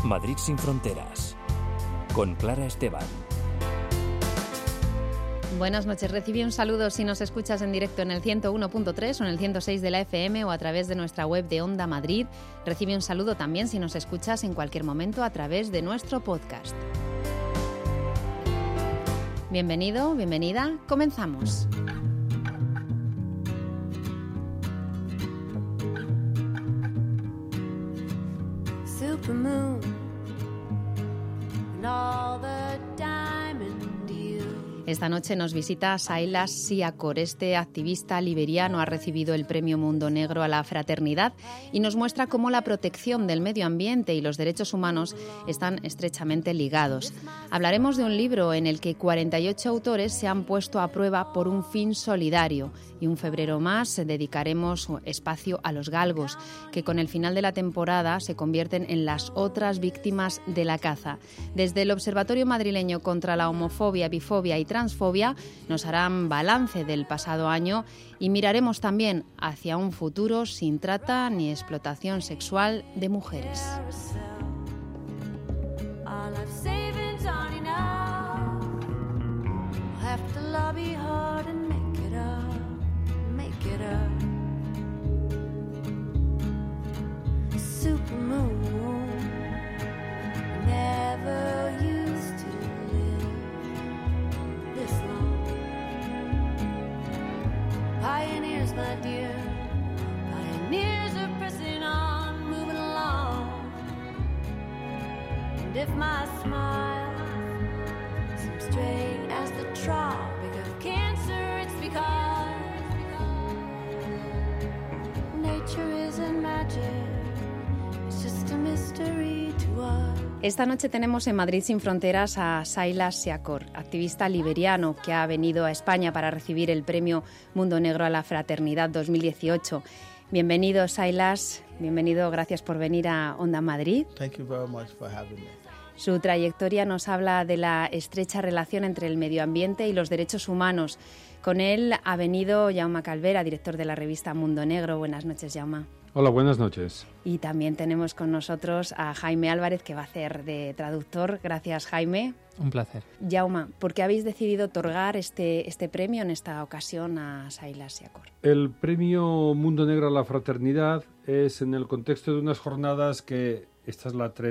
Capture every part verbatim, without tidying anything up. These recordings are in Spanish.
Madrid sin fronteras, con Clara Esteban. Buenas noches, recibí un saludo si nos escuchas en directo en el ciento uno punto tres o en el ciento seis de la F M o a través de nuestra web de Onda Madrid. Recibe un saludo también si nos escuchas en cualquier momento a través de nuestro podcast. Bienvenido, bienvenida, comenzamos. Supermoon and all the diamond. Esta noche nos visita Silas Siakor. Este activista liberiano ha recibido el Premio Mundo Negro a la Fraternidad y nos muestra cómo la protección del medio ambiente y los derechos humanos están estrechamente ligados. Hablaremos de un libro en el que cuarenta y ocho autores se han puesto a prueba por un fin solidario, y un febrero más dedicaremos espacio a los galgos, que con el final de la temporada se convierten en las otras víctimas de la caza. Desde el Observatorio Madrileño contra la Homofobia, Bifobia y Transfobia nos harán balance del pasado año y miraremos también hacia un futuro sin trata ni explotación sexual de mujeres. Pioneers, my dear, pioneers are pressing on, moving along. And if my smile seems straight as the tropic of Cancer, it's because nature isn't magic, it's just a mystery to us. Esta noche tenemos en Madrid sin fronteras a Silas Siakor, activista liberiano que ha venido a España para recibir el Premio Mundo Negro a la Fraternidad dos mil dieciocho. Bienvenido, Silas. Bienvenido, gracias por venir a Onda Madrid. Thank you very much for having me. Su trayectoria nos habla de la estrecha relación entre el medio ambiente y los derechos humanos. Con él ha venido Jaume Calvera, director de la revista Mundo Negro. Buenas noches, Jaume. Hola, buenas noches. Y también tenemos con nosotros a Jaime Álvarez, que va a hacer de traductor. Gracias, Jaime. Un placer. Jaume, ¿por qué habéis decidido otorgar este, este premio en esta ocasión a Silas Siakor? El Premio Mundo Negro a la Fraternidad es en el contexto de unas jornadas que esta es la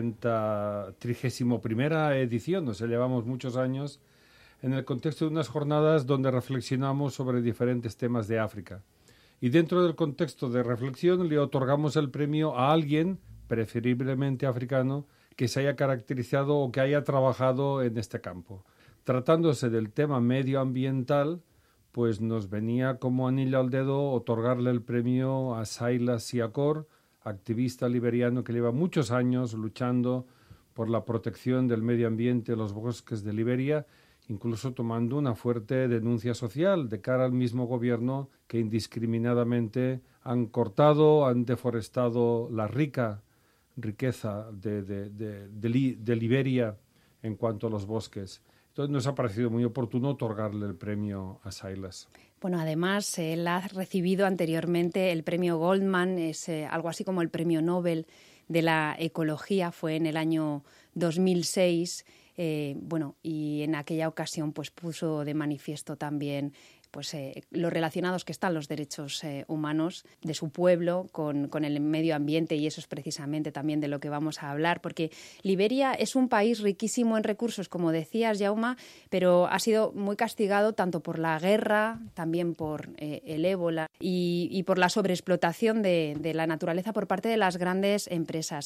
trigésima primera edición, o sea, llevamos muchos años, en el contexto de unas jornadas donde reflexionamos sobre diferentes temas de África. Y dentro del contexto de reflexión le otorgamos el premio a alguien, preferiblemente africano, que se haya caracterizado o que haya trabajado en este campo. Tratándose del tema medioambiental, pues nos venía como anillo al dedo otorgarle el premio a Silas Siakor, activista liberiano que lleva muchos años luchando por la protección del medio ambiente, los bosques de Liberia, incluso tomando una fuerte denuncia social de cara al mismo gobierno que indiscriminadamente han cortado, han deforestado la rica riqueza de, de, de, de, de Liberia en cuanto a los bosques. Entonces nos ha parecido muy oportuno otorgarle el premio a Silas. Bueno, además, él ha recibido anteriormente el premio Goldman, es eh, algo así como el premio Nobel de la ecología, fue en el año dos mil seis. Eh, bueno, y en aquella ocasión pues puso de manifiesto también pues eh, lo relacionados que están los derechos eh, humanos de su pueblo con, con el medio ambiente, y eso es precisamente también de lo que vamos a hablar, porque Liberia es un país riquísimo en recursos, como decías, Jaume, pero ha sido muy castigado tanto por la guerra, también por eh, el ébola y, y por la sobreexplotación de, de la naturaleza por parte de las grandes empresas.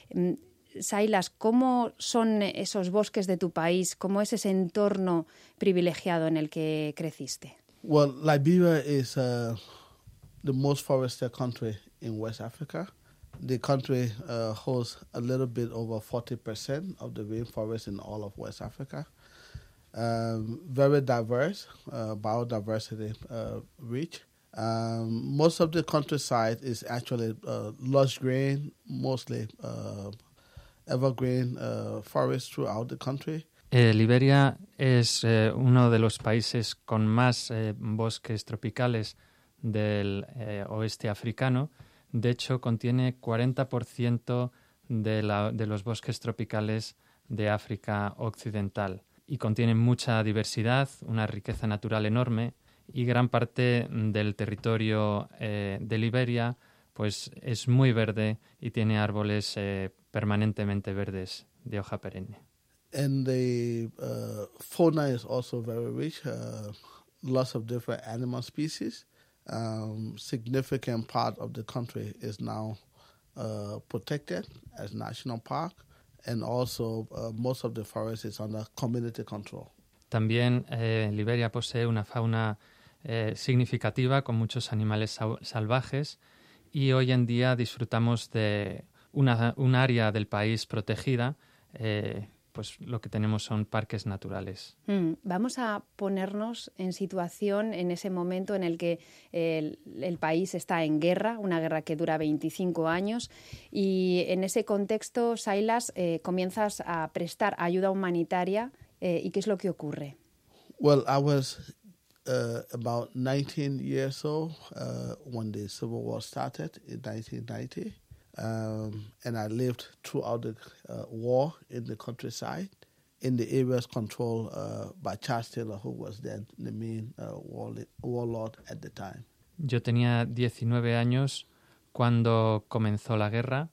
Silas, ¿cómo son esos bosques de tu país? ¿Cómo es ese entorno privilegiado en el que creciste? Well, Liberia is uh, the most forested country in West Africa. The country uh, holds a little bit over forty percent of the rainforest in all of West Africa. Um, very diverse, uh, biodiversity uh, rich. Um, most of the countryside is actually uh, lush green, mostly uh, evergreen uh, forests throughout the country. Eh, Liberia es eh, uno de los países con más eh, bosques tropicales del eh, oeste africano. De hecho, contiene cuarenta por ciento de, la, de los bosques tropicales de África Occidental y contiene mucha diversidad, una riqueza natural enorme y gran parte del territorio eh, de Liberia pues es muy verde y tiene árboles eh, permanentemente verdes de hoja perenne. And the uh, fauna is also very rich, uh, lots of different animal species. Um, significant part of the country is now uh, protected as national park, and also uh, most of the forest is under community control. También eh, Liberia posee una fauna eh, significativa con muchos animales sal- salvajes y hoy en día disfrutamos de una, un área del país protegida, eh, pues lo que tenemos son parques naturales. Mm, vamos a ponernos en situación en ese momento en el que el, el país está en guerra, una guerra que dura veinticinco años, y en ese contexto, Silas, eh, comienzas a prestar ayuda humanitaria. Eh, ¿Y qué es lo que ocurre? Well, I was uh, about nineteen years old uh, when the Civil War started in nineteen ninety. Um, and I lived throughout the uh, war in the countryside, in the areas controlled uh, by Charles Taylor, who was then the main uh, warli- warlord at the time. Yo tenía diecinueve años cuando comenzó la guerra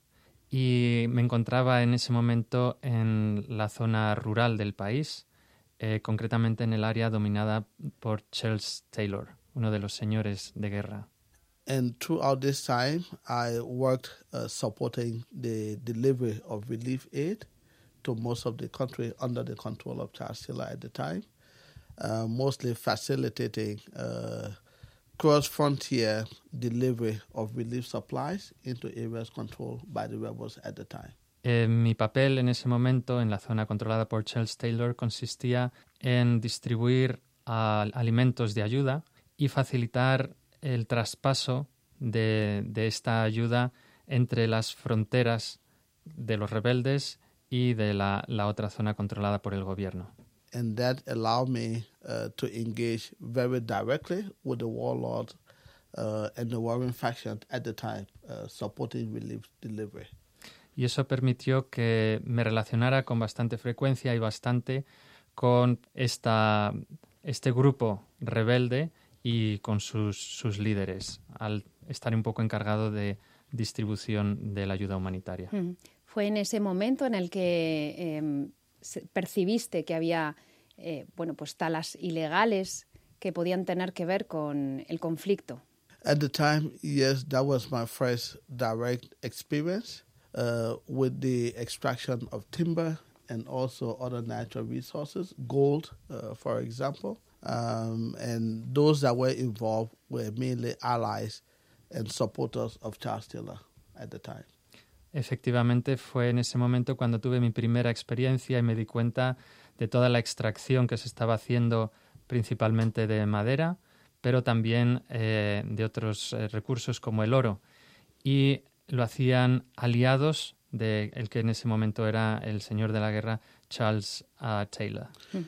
y me encontraba en ese momento en la zona rural del país, eh, concretamente en el área dominada por Charles Taylor, uno de los señores de guerra. And throughout this time, I worked uh, supporting the delivery of relief aid to most of the country under the control of Charles Taylor at the time, uh, mostly facilitating uh, cross-frontier delivery of relief supplies into areas controlled by the rebels at the time. Eh, mi papel en ese momento en la zona controlada por Charles Taylor consistía en distribuir uh, alimentos de ayuda y facilitar el traspaso de, de esta ayuda entre las fronteras de los rebeldes y de la, la otra zona controlada por el gobierno. And that allowed me uh, to engage very directly with the warlord uh, and the warring faction at the time, uh, supporting relief delivery. Y eso permitió que me relacionara con bastante frecuencia y bastante con esta, este grupo rebelde y con sus, sus líderes, al estar un poco encargado de distribución de la ayuda humanitaria. Mm. Fue en ese momento en el que eh, percibiste que había eh, bueno, pues talas ilegales que podían tener que ver con el conflicto. At the time, yes, that was my first direct experience uh, with the extraction of timber and also other natural resources, gold, uh, for example. Um, and those that were involved were mainly allies and supporters of Charles Taylor at the time. Efectivamente, fue en ese momento cuando tuve mi primera experiencia y me di cuenta de toda la extracción que se estaba haciendo principalmente de madera, pero también eh, de otros eh, recursos como el oro. Y lo hacían aliados de el que en ese momento era el señor de la guerra, Charles uh, Taylor.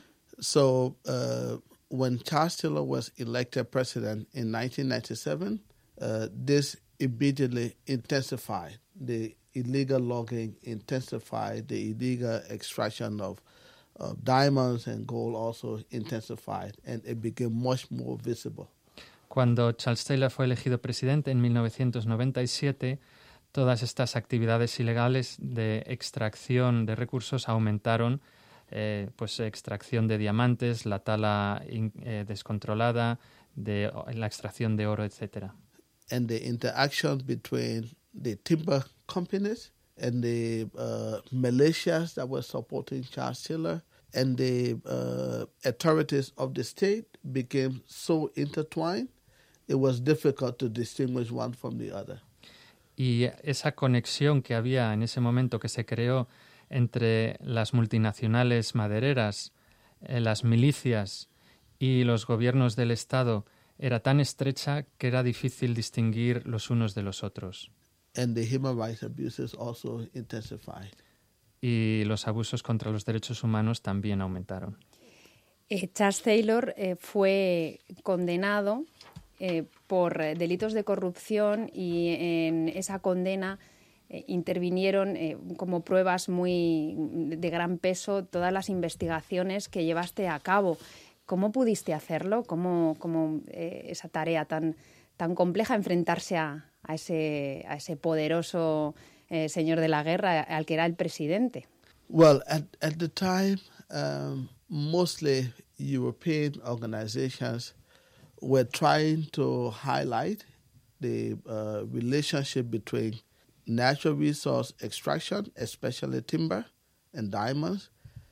So, uh, when Charles Taylor was elected president in nineteen ninety-seven, uh, this immediately intensified. The illegal logging intensified. The illegal extraction of uh, diamonds and gold also intensified, and it became much more visible. Cuando Charles Taylor fue elegido presidente en mil novecientos noventa y siete, todas estas actividades ilegales de extracción de recursos aumentaron. Eh, pues extracción de diamantes, la tala in, eh, descontrolada, de la extracción de oro, etcétera. And the interaction between the timber companies and the uh, militias that were supporting Charles Taylor and the uh, authorities of the state became so intertwined, it was difficult to distinguish one from the other. Y esa conexión que había en ese momento que se creó entre las multinacionales madereras, eh, las milicias y los gobiernos del Estado era tan estrecha que era difícil distinguir los unos de los otros. And the human rights abuses also intensified. Y los abusos contra los derechos humanos también aumentaron. Eh, Charles Taylor eh, fue condenado eh, por delitos de corrupción y en esa condena eh, intervinieron eh, como pruebas muy de gran peso todas las investigaciones que llevaste a cabo. ¿Cómo pudiste hacerlo? ¿Cómo, cómo eh, esa tarea tan, tan compleja, enfrentarse a, a, ese, a ese poderoso eh, señor de la guerra al que era el presidente? Well, at, at the time, um, mostly European organizations were trying to highlight the uh, relationship between natural resource extraction, especially timber and diamonds,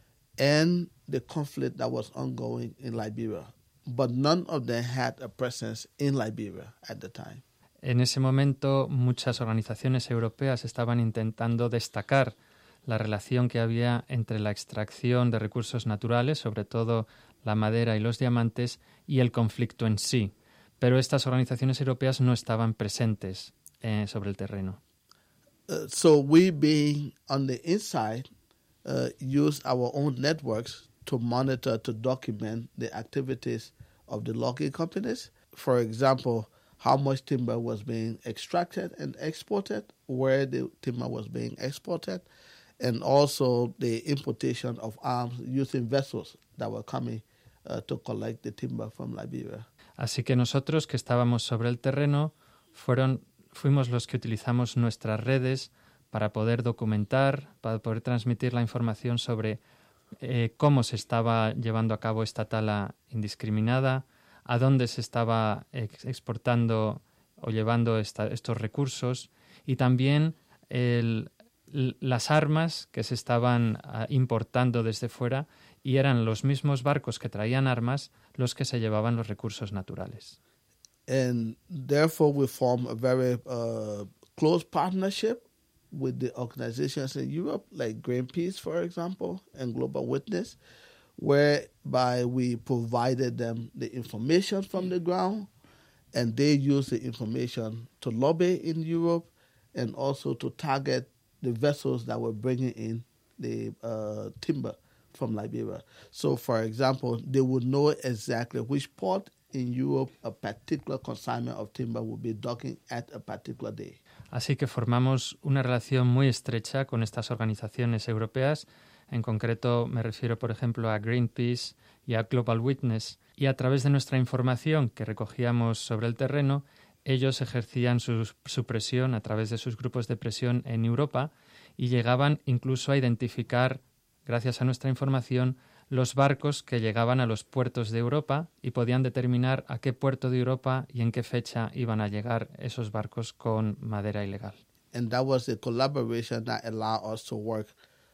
and the conflict that was ongoing in Liberia. But none of them had a presence in Liberia at the time. En ese momento, muchas organizaciones europeas estaban intentando destacar la relación que había entre la extracción de recursos naturales, sobre todo la madera y los diamantes, y el conflicto en sí. Pero estas organizaciones europeas no estaban presentes eh, sobre el terreno. Uh, so we, being on the inside, uh, use our own networks to monitor, to document the activities of the logging companies. For example, how much timber was being extracted and exported, where the timber was being exported, and also the importation of arms using vessels that were coming uh, to collect the timber from Liberia. Así que nosotros, que estábamos sobre el terreno, fueron, fuimos los que utilizamos nuestras redes para poder documentar, para poder transmitir la información sobre eh, cómo se estaba llevando a cabo esta tala indiscriminada, a dónde se estaba ex- exportando o llevando esta, estos recursos, y también el, l- las armas que se estaban uh, importando desde fuera, y eran los mismos barcos que traían armas los que se llevaban los recursos naturales. And therefore we form a very uh, close partnership with the organizations in Europe, like Greenpeace, for example, and Global Witness, whereby we provided them the information from the ground, and they use the information to lobby in Europe and also to target the vessels that were bringing in the uh, timber from Liberia. So, for example, they would know exactly which port in Europe a particular consignment of timber would be docking at a particular day. Así que formamos una relación muy estrecha con estas organizaciones europeas. En concreto me refiero, por ejemplo, a Greenpeace y a Global Witness. Y a través de nuestra información que recogíamos sobre el terreno, ellos ejercían su, su presión a través de sus grupos de presión en Europa y llegaban incluso a identificar, gracias a nuestra información, los barcos que llegaban a los puertos de Europa y podían determinar a qué puerto de Europa y en qué fecha iban a llegar esos barcos con madera ilegal. And that was the collaboration that allowed us to work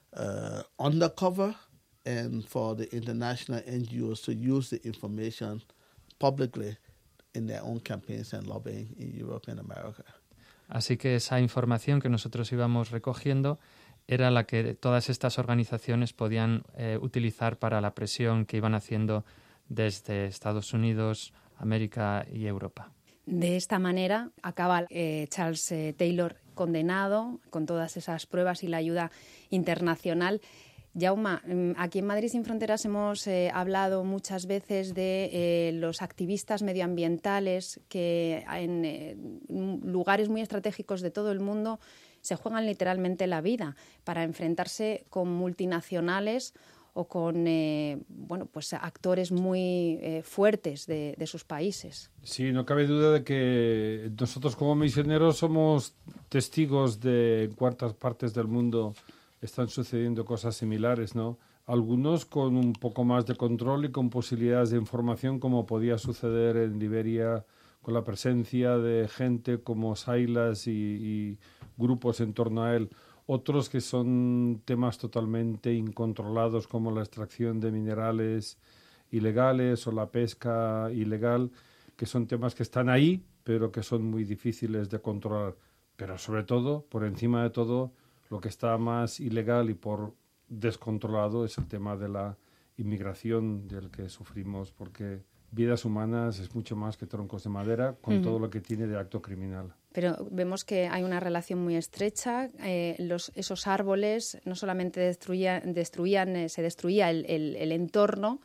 uh, undercover and for the international N G Os to use the information publicly in their own campaigns and lobbying in Europe and America. Así que esa información que nosotros íbamos recogiendo era la que todas estas organizaciones podían eh, utilizar para la presión que iban haciendo desde Estados Unidos, América y Europa. De esta manera acaba eh, Charles eh, Taylor condenado con todas esas pruebas y la ayuda internacional. Jaume, aquí en Madrid Sin Fronteras hemos eh, hablado muchas veces de eh, los activistas medioambientales que en eh, lugares muy estratégicos de todo el mundo se juegan literalmente la vida para enfrentarse con multinacionales o con eh, bueno, pues actores muy eh, fuertes de, de sus países. Sí, no cabe duda de que nosotros como misioneros somos testigos de en cuántas partes del mundo están sucediendo cosas similares, ¿no? Algunos con un poco más de control y con posibilidades de información, como podía suceder en Liberia con la presencia de gente como Silas y, y grupos en torno a él. Otros que son temas totalmente incontrolados, como la extracción de minerales ilegales o la pesca ilegal, que son temas que están ahí, pero que son muy difíciles de controlar. Pero sobre todo, por encima de todo, lo que está más ilegal y por descontrolado es el tema de la inmigración del que sufrimos, porque vidas humanas es mucho más que troncos de madera, con uh-huh. todo lo que tiene de acto criminal. Pero vemos que hay una relación muy estrecha. Eh, los, esos árboles no solamente destruían, destruían eh, se destruía el, el, el entorno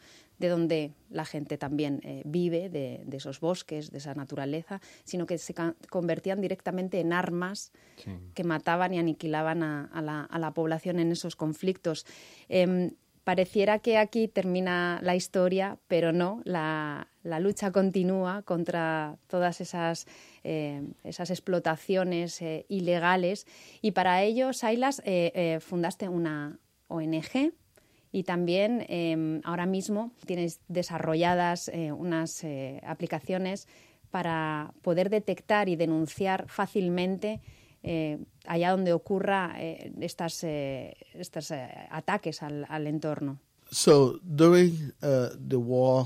de donde la gente también eh, vive, de, de esos bosques, de esa naturaleza, sino que se ca- convertían directamente en armas sí. que mataban y aniquilaban a, a, la, a la población en esos conflictos. Eh, Pareciera que aquí termina la historia, pero no, la, la lucha continúa contra todas esas, eh, esas explotaciones eh, ilegales, y para ello, Sailas, eh, eh, fundaste una O N G y también eh, ahora mismo tienes desarrolladas eh, unas eh, aplicaciones para poder detectar y denunciar fácilmente Eh, allá donde ocurra eh, estas, eh, estos eh, ataques al, al entorno. So during uh, the war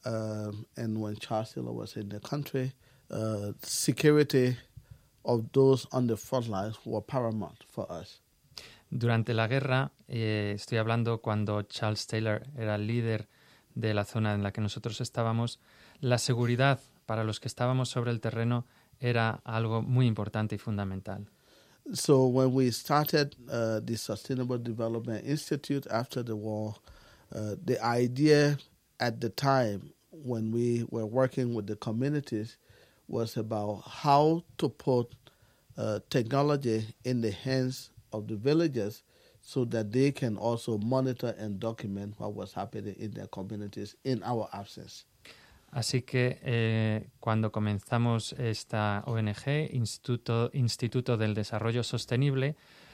um, and when Charles Taylor was in the country, uh, security of those on the front lines were paramount for us. Durante la guerra, eh, estoy hablando cuando Charles Taylor era el líder de la zona en la que nosotros estábamos, la seguridad para los que estábamos sobre el terreno era algo muy importante y fundamental. So when we started uh, the Sustainable Development Institute after the war, uh, the idea at the time when we were working with the communities was about how to put uh, technology in the hands of the villagers so that they can also monitor and document what was happening in their communities in our absence. Así que eh, cuando comenzamos esta O N G, Instituto, Instituto del Desarrollo Sostenible,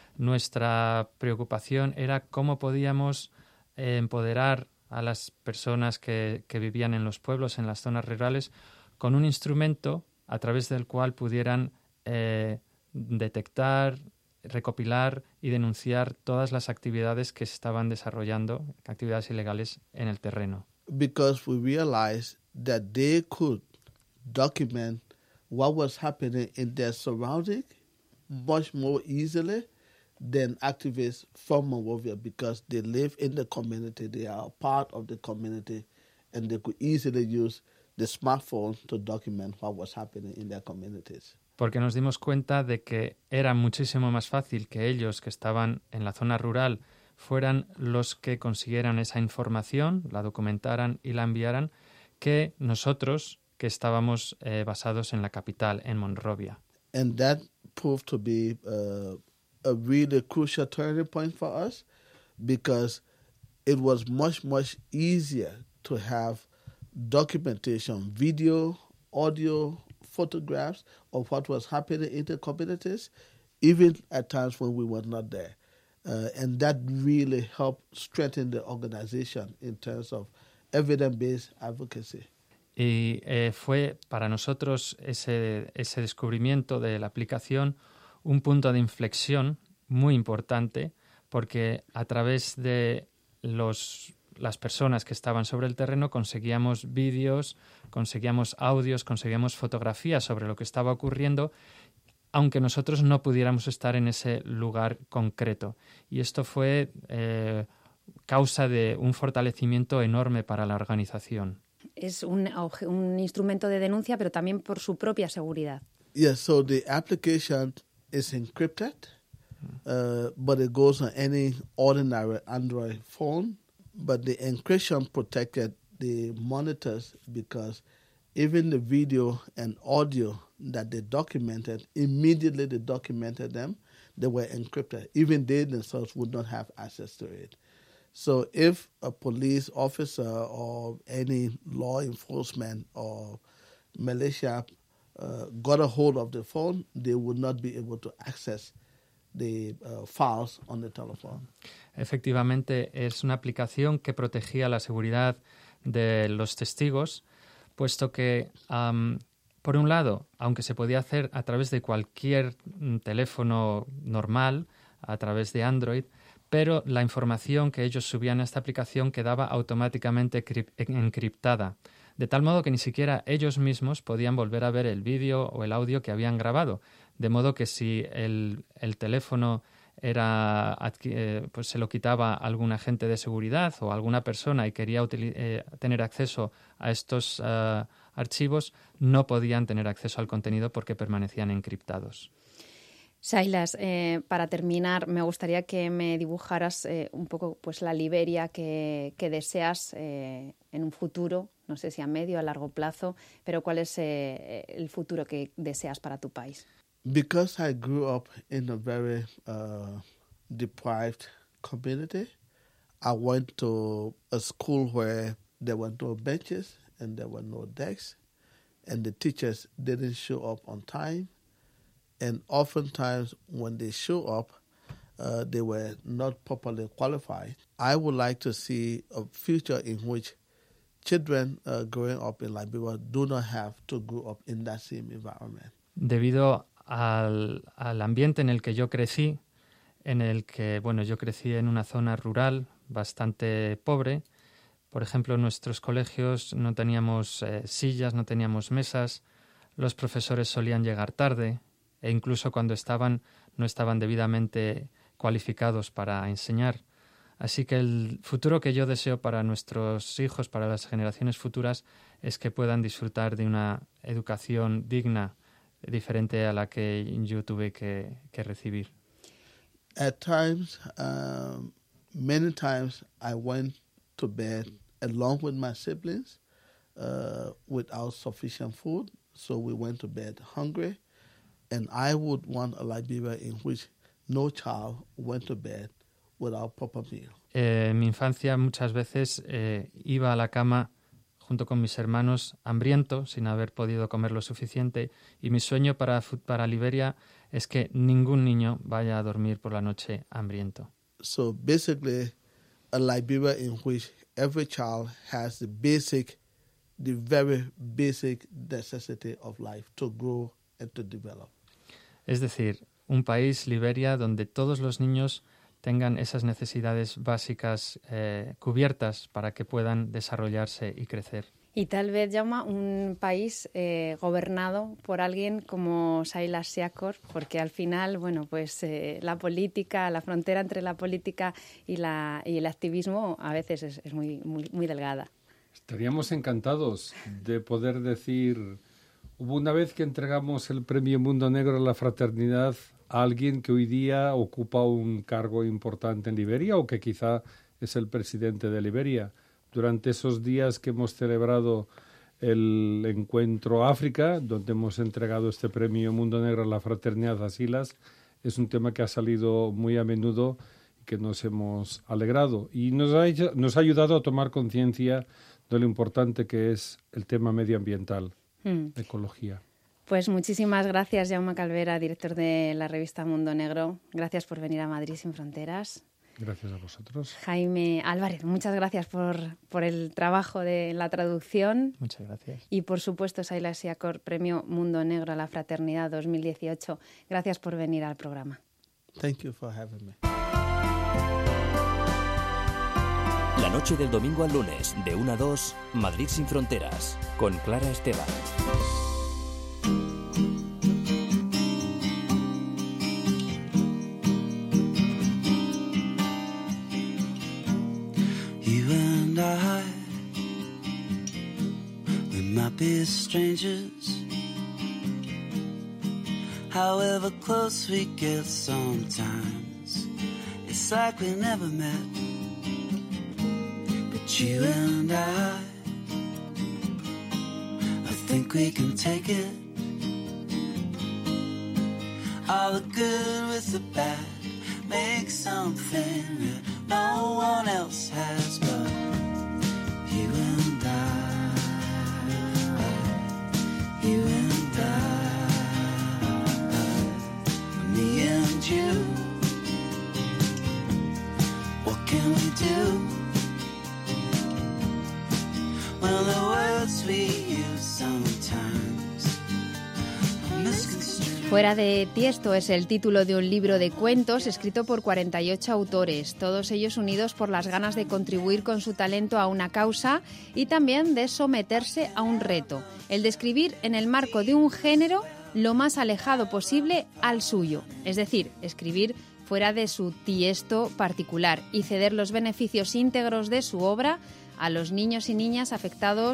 nuestra preocupación era cómo podíamos eh, empoderar a las personas que, que vivían en los pueblos, en las zonas rurales, con un instrumento a través del cual pudieran eh, detectar, recopilar y denunciar todas las actividades que se estaban desarrollando, actividades ilegales en el terreno. Because we realized that they could document what was happening in their surrounding much more easily than activists from Monrovia, because they live in the community, they are a part of the community, and they could easily use the smartphone to document what was happening in their communities. Porque nos dimos cuenta de que era muchísimo más fácil que ellos, que estaban en la zona rural, fueran los que consiguieran esa información, la documentaran y la enviaran, que nosotros, que estábamos eh, basados en la capital, en Monrovia. And that proved to be uh, a really crucial turning point for us, because it was much, much easier to have documentation, video, audio, photographs of what was happening in the communities, even at times when we were not there. Uh, and that really helped strengthen the organization in terms of evidence-based advocacy. Y eh, fue para nosotros ese, ese descubrimiento de la aplicación un punto de inflexión muy importante, porque a través de los, las personas que estaban sobre el terreno conseguíamos vídeos, conseguíamos audios, conseguíamos fotografías sobre lo que estaba ocurriendo, aunque nosotros no pudiéramos estar en ese lugar concreto. Y esto fue eh, causa de un fortalecimiento enorme para la organización. Es un, un instrumento de denuncia, pero también por su propia seguridad. Yes, so the application is encrypted, uh, but it goes on any ordinary Android phone. But the encryption protected the monitors, because even the video and audio that they documented, immediately they documented them, they were encrypted. Even they themselves would not have access to it. So if a police officer or any law enforcement or militia uh, got a hold of the phone, they would not be able to access the uh, files on the telephone. Efectivamente, es una aplicación que protegía la seguridad de los testigos, puesto que, um, por un lado, aunque se podía hacer a través de cualquier teléfono normal, a través de Android, pero la información que ellos subían a esta aplicación quedaba automáticamente encriptada, de tal modo que ni siquiera ellos mismos podían volver a ver el vídeo o el audio que habían grabado, de modo que si el, el teléfono era, eh, pues se lo quitaba algún agente de seguridad o alguna persona y quería eh, tener acceso a estos uh, archivos, no podían tener acceso al contenido porque permanecían encriptados. Sailas, eh, para terminar, me gustaría que me dibujaras eh, un poco pues la Liberia que, que deseas eh, en un futuro, no sé si a medio o a largo plazo, pero cuál es eh, el futuro que deseas para tu país. Because I grew up in a very uh, deprived community, I went to a school where there were no benches and there were no desks, and the teachers didn't show up on time. And oftentimes when they show up, uh, they were not properly qualified. I would like to see a future in which children uh, growing up in Liberia do not have to grow up in that same environment. Debido al, al ambiente en el que yo crecí, en el que, bueno, yo crecí en una zona rural bastante pobre. Por ejemplo, en nuestros colegios no teníamos eh, sillas, no teníamos mesas, los profesores solían llegar tarde, e incluso cuando estaban, no estaban debidamente cualificados para enseñar. Así que el futuro que yo deseo para nuestros hijos, para las generaciones futuras, es que puedan disfrutar de una educación digna, diferente a la que yo tuve que, que recibir. At times, um, many times I went to bed along with my siblings uh, without sufficient food, so we went to bed hungry. And I would want a Liberia in which no child went to bed without proper meal. Eh, en mi infancia muchas veces eh, iba a la cama junto con mis hermanos hambriento, sin haber podido comer lo suficiente, y mi sueño para, para Liberia es que ningún niño vaya a dormir por la noche hambriento. So basically, a Liberia in which every child has the basic, the very basic necessity of life to grow and to develop. Es decir, un país, Liberia, donde todos los niños tengan esas necesidades básicas eh, cubiertas para que puedan desarrollarse y crecer. Y tal vez, Jaume, un país eh, gobernado por alguien como Sailas Siakor, porque al final, bueno, pues eh, la política, la frontera entre la política y, la, y el activismo a veces es, es muy, muy, muy delgada. Estaríamos encantados de poder decir... Hubo una vez que entregamos el Premio Mundo Negro a la Fraternidad a alguien que hoy día ocupa un cargo importante en Liberia o que quizá es el presidente de Liberia. Durante esos días que hemos celebrado el encuentro África, donde hemos entregado este Premio Mundo Negro a la Fraternidad a Silas, es un tema que ha salido muy a menudo y que nos hemos alegrado. Y nos ha, hecho, nos ha ayudado a tomar conciencia de lo importante que es el tema medioambiental. Ecología. Pues muchísimas gracias, Jaume Calvera, director de la revista Mundo Negro. Gracias por venir a Madrid sin Fronteras. Gracias a vosotros. Jaime Álvarez, muchas gracias por, por el trabajo de la traducción. Muchas gracias. Y por supuesto, Sailas Siakor, Premio Mundo Negro a la Fraternidad dos mil dieciocho. Gracias por venir al programa. Thank you for having me. La noche del domingo al lunes, de una a dos, Madrid sin Fronteras, con Clara Esteban. You and I, we might be strangers, however close we get sometimes, it's like we never met. You and I, I think we can take it. All the good with the bad, make something that no one else has but you and I, you and I, me and you. What can we do? Fuera de Tiesto es el título de un libro de cuentos escrito por cuarenta y ocho autores, todos ellos unidos por las ganas de contribuir con su talento a una causa y también de someterse a un reto, el de escribir en el marco de un género lo más alejado posible al suyo, es decir, escribir fuera de su tiesto particular y ceder los beneficios íntegros de su obra a los niños y niñas afectados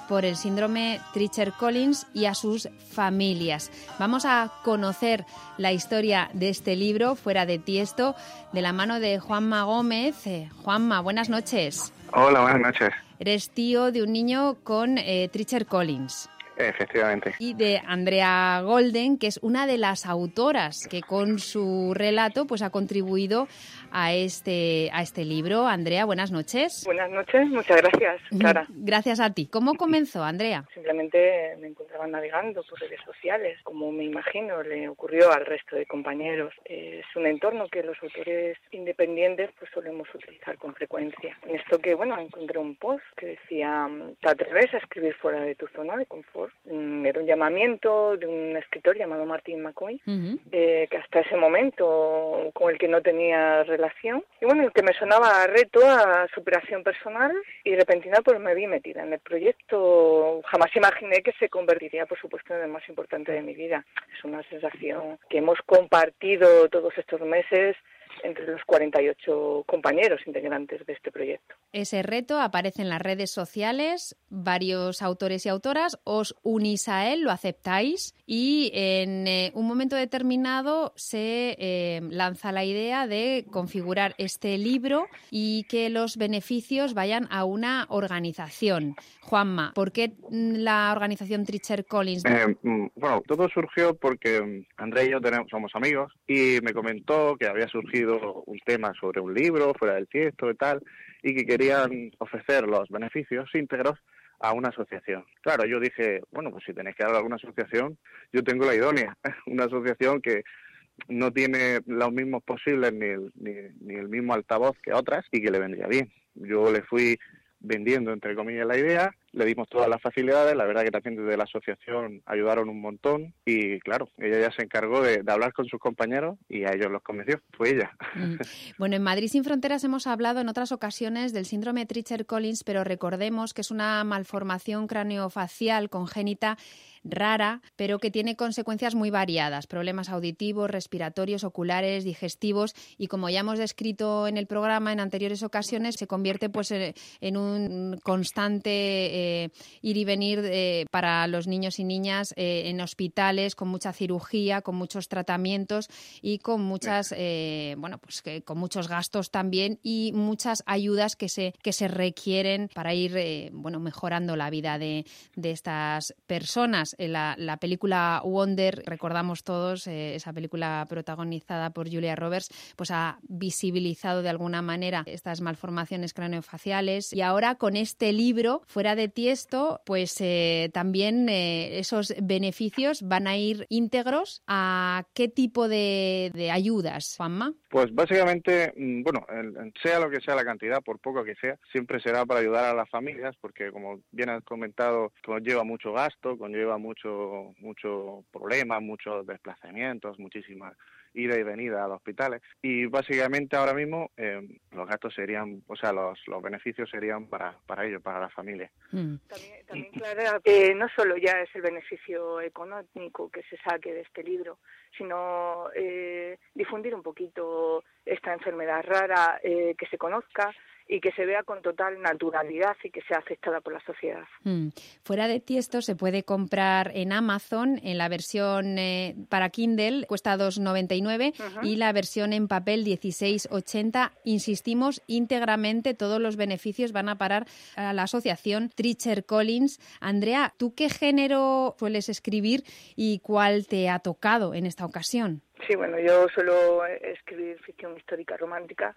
por el síndrome Treacher-Collins y a sus familias. Vamos a conocer la historia de este libro, Fuera de Tiesto, de la mano de Juanma Gómez. Eh, Juanma, buenas noches. Hola, buenas noches. Eres tío de un niño con eh, Treacher-Collins. Efectivamente. Y de Andrea Golden, que es una de las autoras que con su relato pues ha contribuido a este, a este libro. Andrea, buenas noches. Buenas noches, muchas gracias, Clara. Gracias a ti. ¿Cómo comenzó, Andrea? Simplemente me encontraba navegando por redes sociales, como me imagino le ocurrió al resto de compañeros. Es un entorno que los autores independientes pues solemos utilizar con frecuencia. En esto que, bueno, encontré un post que decía: ¿te atreves a escribir fuera de tu zona de confort? Era un llamamiento de un escritor llamado Martin McCoy, uh-huh. eh, que hasta ese momento con el que no tenía relación, y bueno, el que me sonaba a reto, a superación personal, y repentina pues me vi metida en el proyecto. Jamás imaginé que se convertiría, por supuesto, en el más importante de mi vida. Es una sensación que hemos compartido todos estos meses entre los cuarenta y ocho compañeros integrantes de este proyecto. Ese reto aparece en las redes sociales, varios autores y autoras, os unís a él, lo aceptáis y en eh, un momento determinado se eh, lanza la idea de configurar este libro y que los beneficios vayan a una organización. Juanma, ¿por qué la organización Treacher-Collins? Eh, bueno, todo surgió porque Andrea y yo tenemos, somos amigos y me comentó que había surgido un tema sobre un libro, Fuera del Tiesto y tal, y que querían ofrecer los beneficios íntegros a una asociación. Claro, yo dije, bueno, pues si tenéis que dar a alguna asociación, yo tengo la idónea, una asociación que no tiene los mismos posibles ni el, ni, ni el mismo altavoz que otras y que le vendría bien. Yo le fui vendiendo, entre comillas, la idea, le dimos todas las facilidades, la verdad que también desde la asociación ayudaron un montón y claro, ella ya se encargó de, de hablar con sus compañeros y a ellos los convenció, fue ella. Mm. Bueno, en Madrid Sin Fronteras hemos hablado en otras ocasiones del síndrome Treacher-Collins, pero recordemos que es una malformación craneofacial congénita rara, pero que tiene consecuencias muy variadas, problemas auditivos, respiratorios, oculares, digestivos y como ya hemos descrito en el programa en anteriores ocasiones, se convierte pues en un constante eh, ir y venir eh, para los niños y niñas eh, en hospitales, con mucha cirugía, con muchos tratamientos y con muchas, eh, bueno, pues que, con muchos gastos también y muchas ayudas que se, que se requieren para ir, eh, bueno, mejorando la vida de, de estas personas. La, la película Wonder, recordamos todos, eh, esa película protagonizada por Julia Roberts, pues ha visibilizado de alguna manera estas malformaciones craneofaciales y ahora con este libro, Fuera de Tiesto, pues eh, también eh, esos beneficios van a ir íntegros a qué tipo de, de ayudas, Juanma. Pues básicamente, bueno, sea lo que sea la cantidad, por poco que sea, siempre será para ayudar a las familias, porque como bien has comentado, conlleva mucho gasto, conlleva mucho mucho problema, muchos desplazamientos, muchísimas ida y venida a los hospitales y básicamente ahora mismo eh, los gastos serían, o sea, los, los beneficios serían para, para ellos, para la familia. Mm. También, también Clara, que no solo ya es el beneficio económico que se saque de este libro, sino eh, difundir un poquito esta enfermedad rara, eh, que se conozca y que se vea con total naturalidad y que sea aceptada por la sociedad. Mm. Fuera de Tiesto se puede comprar en Amazon, en la versión eh, para Kindle cuesta dos noventa y nueve uh-huh. y la versión en papel dieciséis ochenta. Insistimos, íntegramente todos los beneficios van a parar a la asociación Treacher-Collins. Andrea, ¿tú qué género sueles escribir y cuál te ha tocado en esta ocasión? Sí, bueno, yo suelo escribir ficción histórica romántica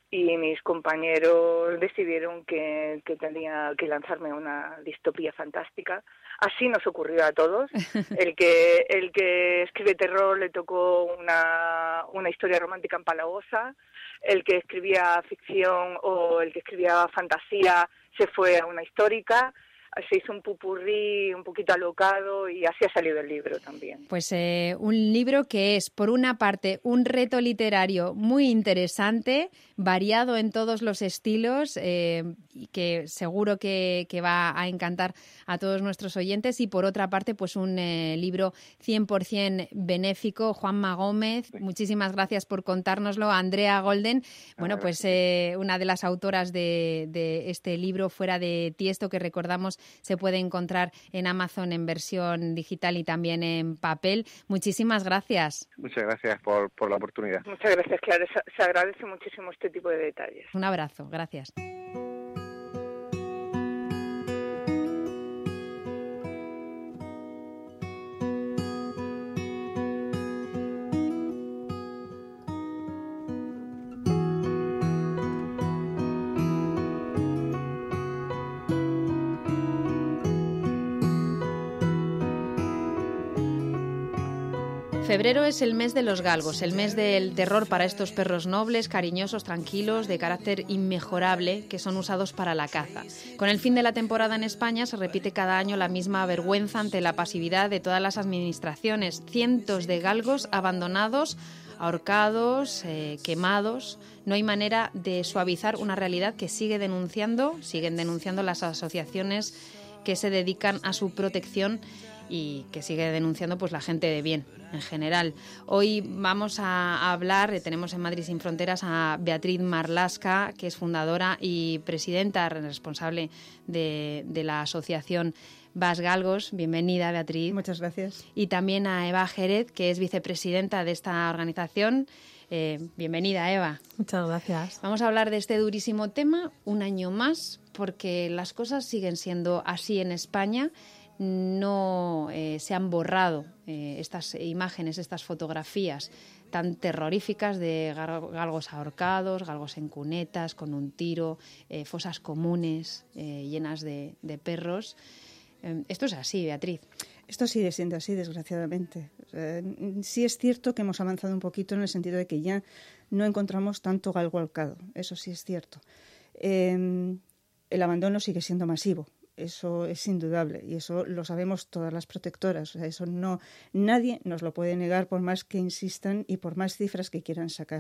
y mis compañeros decidieron que, que tenía que lanzarme una distopía fantástica. Así nos ocurrió a todos. El que el que escribe terror le tocó una, una historia romántica empalagosa, el que escribía ficción o el que escribía fantasía se fue a una histórica. Se hizo un pupurrí un poquito alocado y así ha salido el libro también. Pues eh, un libro que es, por una parte, un reto literario muy interesante, variado en todos los estilos eh, y que seguro que, que va a encantar a todos nuestros oyentes y, por otra parte, pues un eh, libro cien por ciento benéfico. Juanma Gómez, muchísimas gracias por contárnoslo. Andrea Golden, bueno, pues eh, una de las autoras de, de este libro Fuera de Tiesto, que recordamos se puede encontrar en Amazon en versión digital y también en papel. Muchísimas gracias. Muchas gracias por, por la oportunidad. Muchas gracias, Clara. Se, se agradece muchísimo este tipo de detalles. Un abrazo. Gracias. Febrero es el mes de los galgos, el mes del terror para estos perros nobles, cariñosos, tranquilos, de carácter inmejorable, que son usados para la caza. Con el fin de la temporada en España se repite cada año la misma vergüenza ante la pasividad de todas las administraciones. Cientos de galgos abandonados, ahorcados, eh, quemados. No hay manera de suavizar una realidad que sigue denunciando, siguen denunciando las asociaciones que se dedican a su protección y que sigue denunciando pues la gente de bien en general. Hoy vamos a hablar, tenemos en Madrid Sin Fronteras a Beatriz Marlasca, que es fundadora y presidenta responsable de, de la asociación Bas Galgos. Bienvenida, Beatriz. Muchas gracias. Y también a Eva Jerez, que es vicepresidenta de esta organización. Eh, bienvenida, Eva. Muchas gracias. Vamos a hablar de este durísimo tema un año más, porque las cosas siguen siendo así en España. No eh, se han borrado eh, estas imágenes, estas fotografías tan terroríficas de galgos ahorcados, galgos en cunetas, con un tiro, eh, fosas comunes eh, llenas de, de perros. Eh, esto es así, Beatriz. Esto sigue siendo así, desgraciadamente. Eh, sí es cierto que hemos avanzado un poquito en el sentido de que ya no encontramos tanto galgo ahorcado. Eso sí es cierto. Eh, el abandono sigue siendo masivo. Eso es indudable y eso lo sabemos todas las protectoras. O sea, eso no, nadie nos lo puede negar por más que insistan y por más cifras que quieran sacar.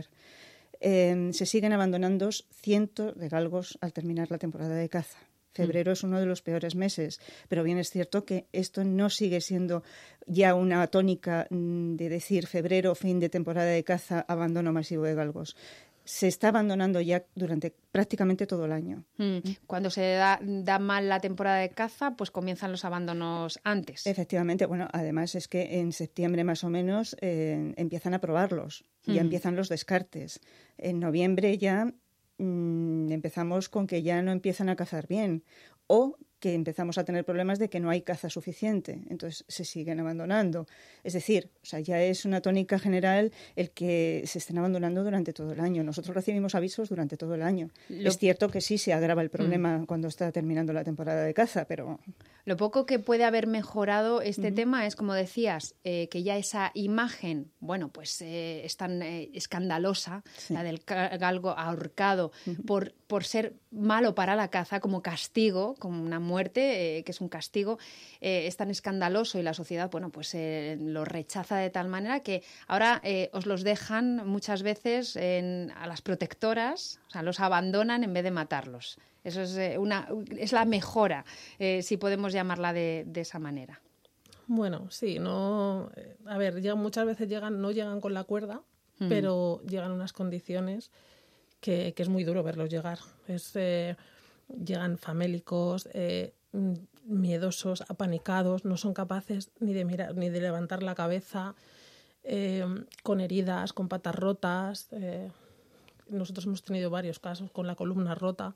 Eh, se siguen abandonando cientos de galgos al terminar la temporada de caza. Febrero mm. es uno de los peores meses, pero bien es cierto que esto no sigue siendo ya una tónica de decir febrero, fin de temporada de caza, abandono masivo de galgos. Se está abandonando ya durante prácticamente todo el año. Cuando se da, da mal la temporada de caza, pues comienzan los abandonos antes. Efectivamente, bueno, además es que en septiembre más o menos eh, empiezan a probarlos, ya mm. empiezan los descartes. En noviembre ya mmm, empezamos con que ya no empiezan a cazar bien o que empezamos a tener problemas de que no hay caza suficiente, entonces se siguen abandonando. Es decir, o sea, ya es una tónica general el que se estén abandonando durante todo el año. Nosotros recibimos avisos durante todo el año. Lo... Es cierto que sí se agrava el problema mm. cuando está terminando la temporada de caza, pero... Lo poco que puede haber mejorado este uh-huh. tema es, como decías, eh, que ya esa imagen, bueno, pues eh, es tan eh, escandalosa, sí. la del galgo ahorcado, uh-huh. por, por ser malo para la caza, como castigo, como una muerte, eh, que es un castigo, eh, es tan escandaloso y la sociedad, bueno, pues eh, lo rechaza de tal manera que ahora eh, os los dejan muchas veces en, a las protectoras, o sea, los abandonan en vez de matarlos. Eso es, eh, una, es la mejora, eh, si podemos llamarla de, de esa manera. Bueno, sí, no, a ver, ya muchas veces llegan, no llegan con la cuerda, mm. pero llegan unas condiciones que, que es muy duro verlos llegar. Es, eh, llegan famélicos, eh, miedosos, apanicados, no son capaces ni de mirar, ni de levantar la cabeza, eh, con heridas, con patas rotas. Eh, nosotros hemos tenido varios casos con la columna rota.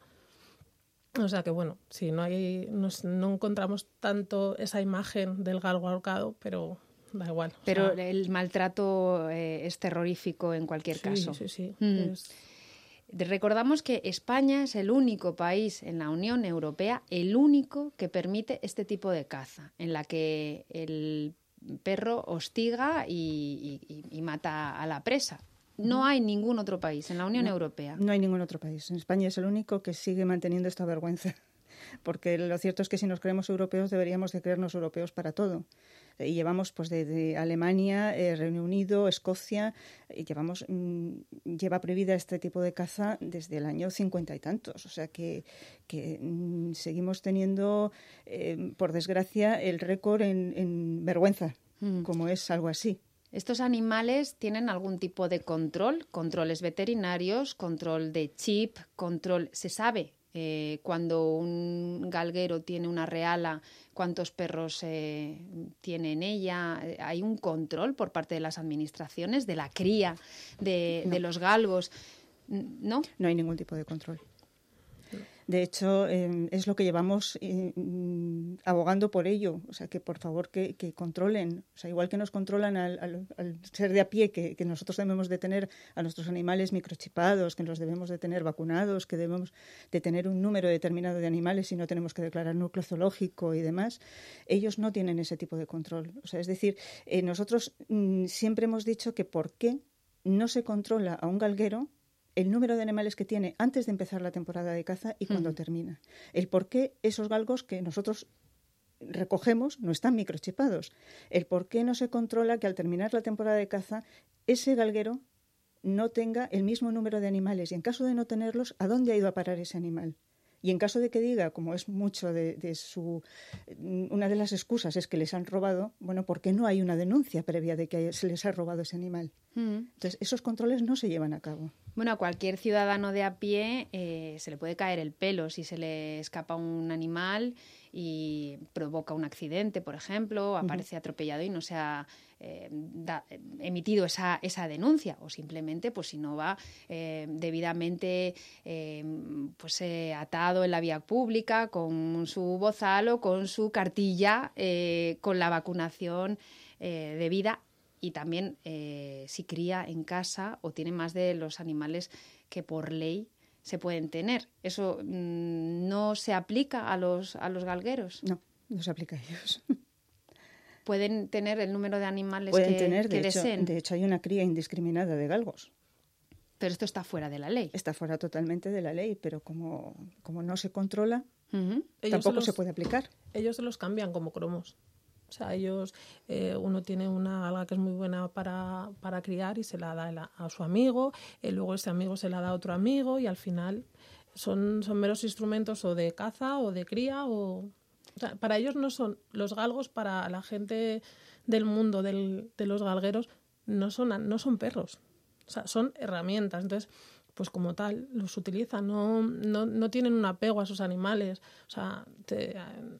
O sea que bueno, sí, no hay, no, no encontramos tanto esa imagen del galgo ahorcado, pero da igual. Pero o sea, el maltrato eh, es terrorífico en cualquier sí, caso. Sí, sí, mm. es... Recordamos que España es el único país en la Unión Europea, el único que permite este tipo de caza, en la que el perro hostiga y, y, y mata a la presa. No hay ningún otro país en la Unión no, Europea. No hay ningún otro país. En España es el único que sigue manteniendo esta vergüenza. Porque lo cierto es que si nos creemos europeos deberíamos de creernos europeos para todo. Y llevamos pues desde Alemania, eh, Reino Unido, Escocia, y llevamos mmm, lleva prohibida este tipo de caza desde el año cincuenta y tantos. O sea que, que mmm, seguimos teniendo, eh, por desgracia, el récord en, en vergüenza, mm. como es algo así. ¿Estos animales tienen algún tipo de control? ¿Controles veterinarios? ¿Control de chip? ¿Control? ¿Se sabe Eh, cuando un galguero tiene una reala, ¿cuántos perros eh, tiene en ella? ¿Hay un control por parte de las administraciones de la cría de, No. de los galgos? ¿No? No hay ningún tipo de control. De hecho, eh, es lo que llevamos eh, abogando por ello. O sea, que por favor que, que controlen. O sea, igual que nos controlan al, al, al ser de a pie, que, que nosotros debemos de tener a nuestros animales microchipados, que los debemos de tener vacunados, que debemos de tener un número determinado de animales y no tenemos que declarar núcleo zoológico y demás. Ellos no tienen ese tipo de control. O sea, es decir, eh, nosotros mm, siempre hemos dicho que por qué no se controla a un galguero el número de animales que tiene antes de empezar la temporada de caza y cuando uh-huh. termina. El por qué esos galgos que nosotros recogemos no están microchipados. El por qué no se controla que al terminar la temporada de caza ese galguero no tenga el mismo número de animales y en caso de no tenerlos, ¿a dónde ha ido a parar ese animal? Y en caso de que diga, como es mucho de, de su... Una de las excusas es que les han robado, bueno, ¿por qué no hay una denuncia previa de que se les ha robado ese animal? Mm. Entonces, esos controles no se llevan a cabo. Bueno, a cualquier ciudadano de a pie eh, se le puede caer el pelo si se le escapa un animal y provoca un accidente, por ejemplo, aparece uh-huh. atropellado y no se ha eh, da, emitido esa, esa denuncia, o simplemente, pues si no va eh, debidamente eh, pues, eh, atado en la vía pública con su bozal o con su cartilla eh, con la vacunación eh, debida. Y también eh, si cría en casa o tiene más de los animales que por ley se pueden tener. ¿Eso mmm, no se aplica a los, a los galgueros? No, no se aplica a ellos. ¿Pueden tener el número de animales Pueden que, tener, que de hecho, deseen? De hecho, hay una cría indiscriminada de galgos. Pero esto está fuera de la ley. Está fuera totalmente de la ley, pero como, como no se controla, uh-huh. tampoco se, los, se puede aplicar. Ellos se los cambian como cromos. O sea, ellos, eh, uno tiene una alga que es muy buena para, para criar y se la da a, a su amigo, y luego ese amigo se la da a otro amigo y al final son, son meros instrumentos o de caza o de cría. O, o sea, para ellos no son los galgos, para la gente del mundo del, de los galgueros, no son, no son perros, o sea, son herramientas. Entonces, pues como tal, los utilizan, no, no, no tienen un apego a sus animales, o sea, te...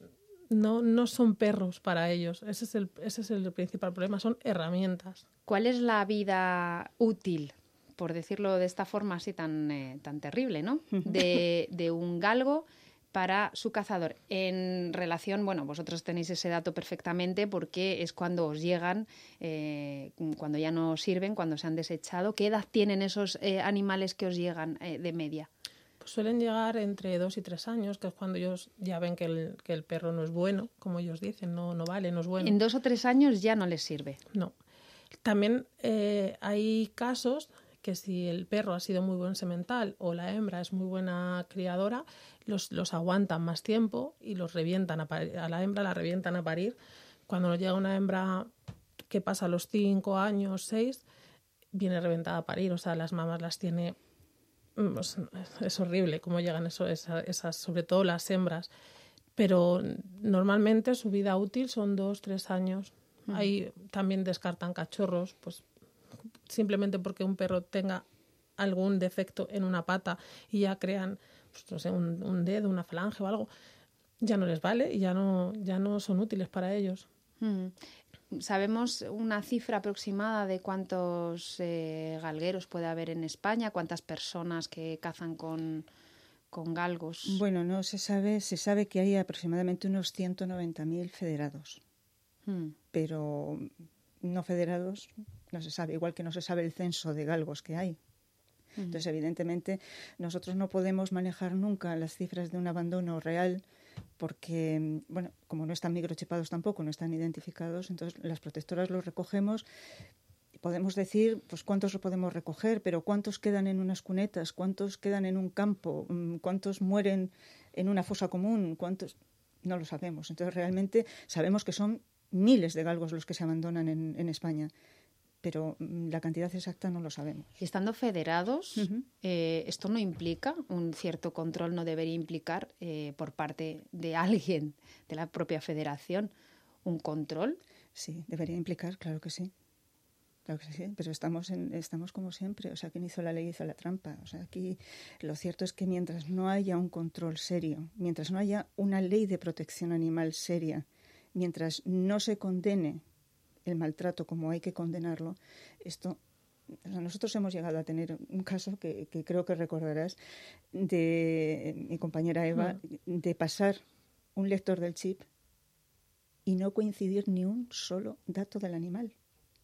No, no son perros para ellos. Ese es el, ese es el principal problema. Son herramientas. ¿Cuál es la vida útil, por decirlo de esta forma así tan, eh, tan terrible, ¿no? de, de un galgo para su cazador? En relación, bueno, vosotros tenéis ese dato perfectamente porque es cuando os llegan, eh, cuando ya no sirven, cuando se han desechado. ¿Qué edad tienen esos eh, animales que os llegan eh, de media? Pues suelen llegar entre dos y tres años, que es cuando ellos ya ven que el, que el perro no es bueno, como ellos dicen, no, no vale, no es bueno. En dos o tres años ya no les sirve. No. También eh, hay casos que si el perro ha sido muy buen semental o la hembra es muy buena criadora, los, los aguantan más tiempo y los revientan a, parir, a la hembra la revientan a parir. Cuando llega una hembra que pasa los cinco años, seis, viene reventada a parir, o sea, las mamás las tiene... Es horrible cómo llegan eso, esas, esas, sobre todo las hembras. Pero normalmente su vida útil son dos, tres años. Mm. Ahí también descartan cachorros, pues simplemente porque un perro tenga algún defecto en una pata y ya crean, pues, no sé, un, un dedo, una falange o algo, ya no les vale y ya no, ya no son útiles para ellos. Mm. ¿Sabemos una cifra aproximada de cuántos eh, galgueros puede haber en España? ¿Cuántas personas que cazan con, con galgos? Bueno, no se sabe. Se sabe que hay aproximadamente unos ciento noventa mil federados. Hmm. Pero no federados no se sabe. Igual que no se sabe el censo de galgos que hay. Hmm. Entonces, evidentemente, nosotros no podemos manejar nunca las cifras de un abandono real porque, bueno, como no están microchipados tampoco, no están identificados, entonces las protectoras los recogemos. Podemos decir, pues cuántos lo podemos recoger, pero cuántos quedan en unas cunetas, cuántos quedan en un campo, cuántos mueren en una fosa común, cuántos... No lo sabemos. Entonces, realmente sabemos que son miles de galgos los que se abandonan en, en España, pero la cantidad exacta no lo sabemos. Y estando federados, uh-huh. eh, ¿esto no implica un cierto control, no debería implicar eh, por parte de alguien de la propia federación un control? Sí, debería implicar, claro que sí. Claro que sí, pero estamos, en, estamos como siempre. O sea, quien hizo la ley hizo la trampa. O sea, aquí lo cierto es que mientras no haya un control serio, mientras no haya una ley de protección animal seria, mientras no se condene el maltrato como hay que condenarlo, esto... O sea, nosotros hemos llegado a tener un caso que, que creo que recordarás de mi compañera Eva, mm. de pasar un lector del chip y no coincidir ni un solo dato del animal.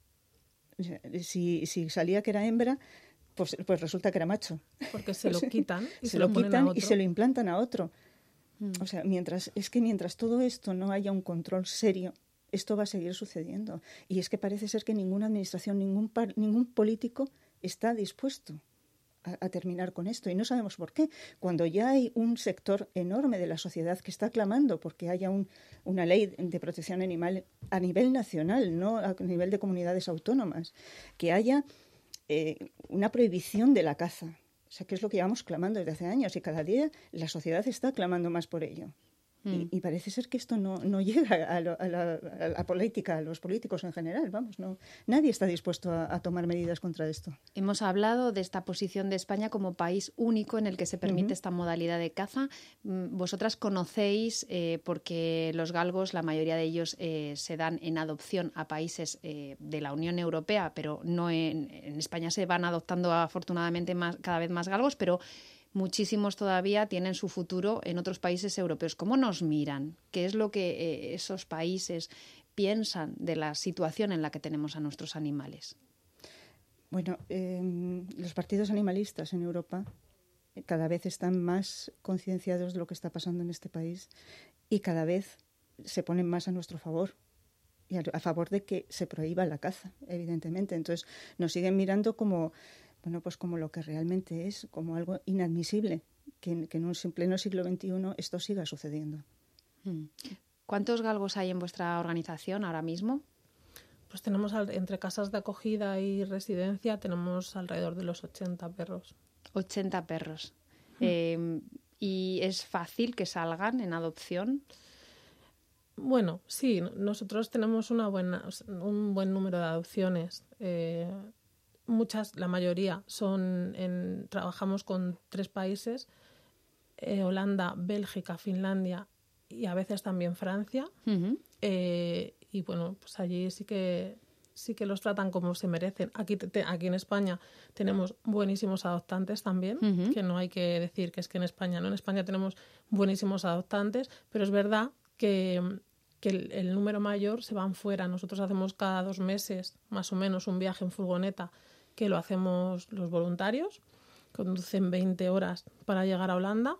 O sea, si, si salía que era hembra, pues, pues resulta que era macho. Porque se lo quitan y se, se lo lo ponen quitan a otro. y se lo implantan a otro. Mm. O sea, mientras es que mientras todo esto no haya un control serio, esto va a seguir sucediendo. Y es que parece ser que ninguna administración, ningún, par, ningún político está dispuesto a, a terminar con esto. Y no sabemos por qué. Cuando ya hay un sector enorme de la sociedad que está clamando porque haya un, una ley de protección animal a nivel nacional, no a nivel de comunidades autónomas, que haya eh, una prohibición de la caza. O sea, que es lo que llevamos clamando desde hace años y cada día la sociedad está clamando más por ello. Y, y parece ser que esto no, no llega a, lo, a, la, a la política, a los políticos en general. Vamos, no, nadie está dispuesto a, a tomar medidas contra esto. Hemos hablado de esta posición de España como país único en el que se permite uh-huh. esta modalidad de caza. Vosotras conocéis, eh, porque los galgos, la mayoría de ellos eh, se dan en adopción a países eh, de la Unión Europea, pero no en, en España se van adoptando afortunadamente más, cada vez más galgos, pero muchísimos todavía tienen su futuro en otros países europeos. ¿Cómo nos miran? ¿Qué es lo que eh, esos países piensan de la situación en la que tenemos a nuestros animales? Bueno, eh, los partidos animalistas en Europa cada vez están más concienciados de lo que está pasando en este país y cada vez se ponen más a nuestro favor y a, a favor de que se prohíba la caza, evidentemente. Entonces nos siguen mirando como... Bueno, pues como lo que realmente es, como algo inadmisible, que, que en un pleno siglo veintiuno esto siga sucediendo. ¿Cuántos galgos hay en vuestra organización ahora mismo? Pues tenemos, entre casas de acogida y residencia, tenemos alrededor de los ochenta perros. ochenta perros. Mm. Eh, ¿Y es fácil que salgan en adopción? Bueno, sí, nosotros tenemos una buena, un buen número de adopciones. Eh, Muchas, la mayoría, son en, trabajamos con tres países, eh, Holanda, Bélgica, Finlandia y a veces también Francia. Uh-huh. Eh, y bueno, pues allí sí que sí que los tratan como se merecen. Aquí, te, aquí en España tenemos buenísimos adoptantes también, uh-huh. que no hay que decir que es que en España no. En España tenemos buenísimos adoptantes, pero es verdad que... que el, el número mayor se van fuera. Nosotros hacemos cada dos meses más o menos un viaje en furgoneta que lo hacemos los voluntarios, conducen veinte horas para llegar a Holanda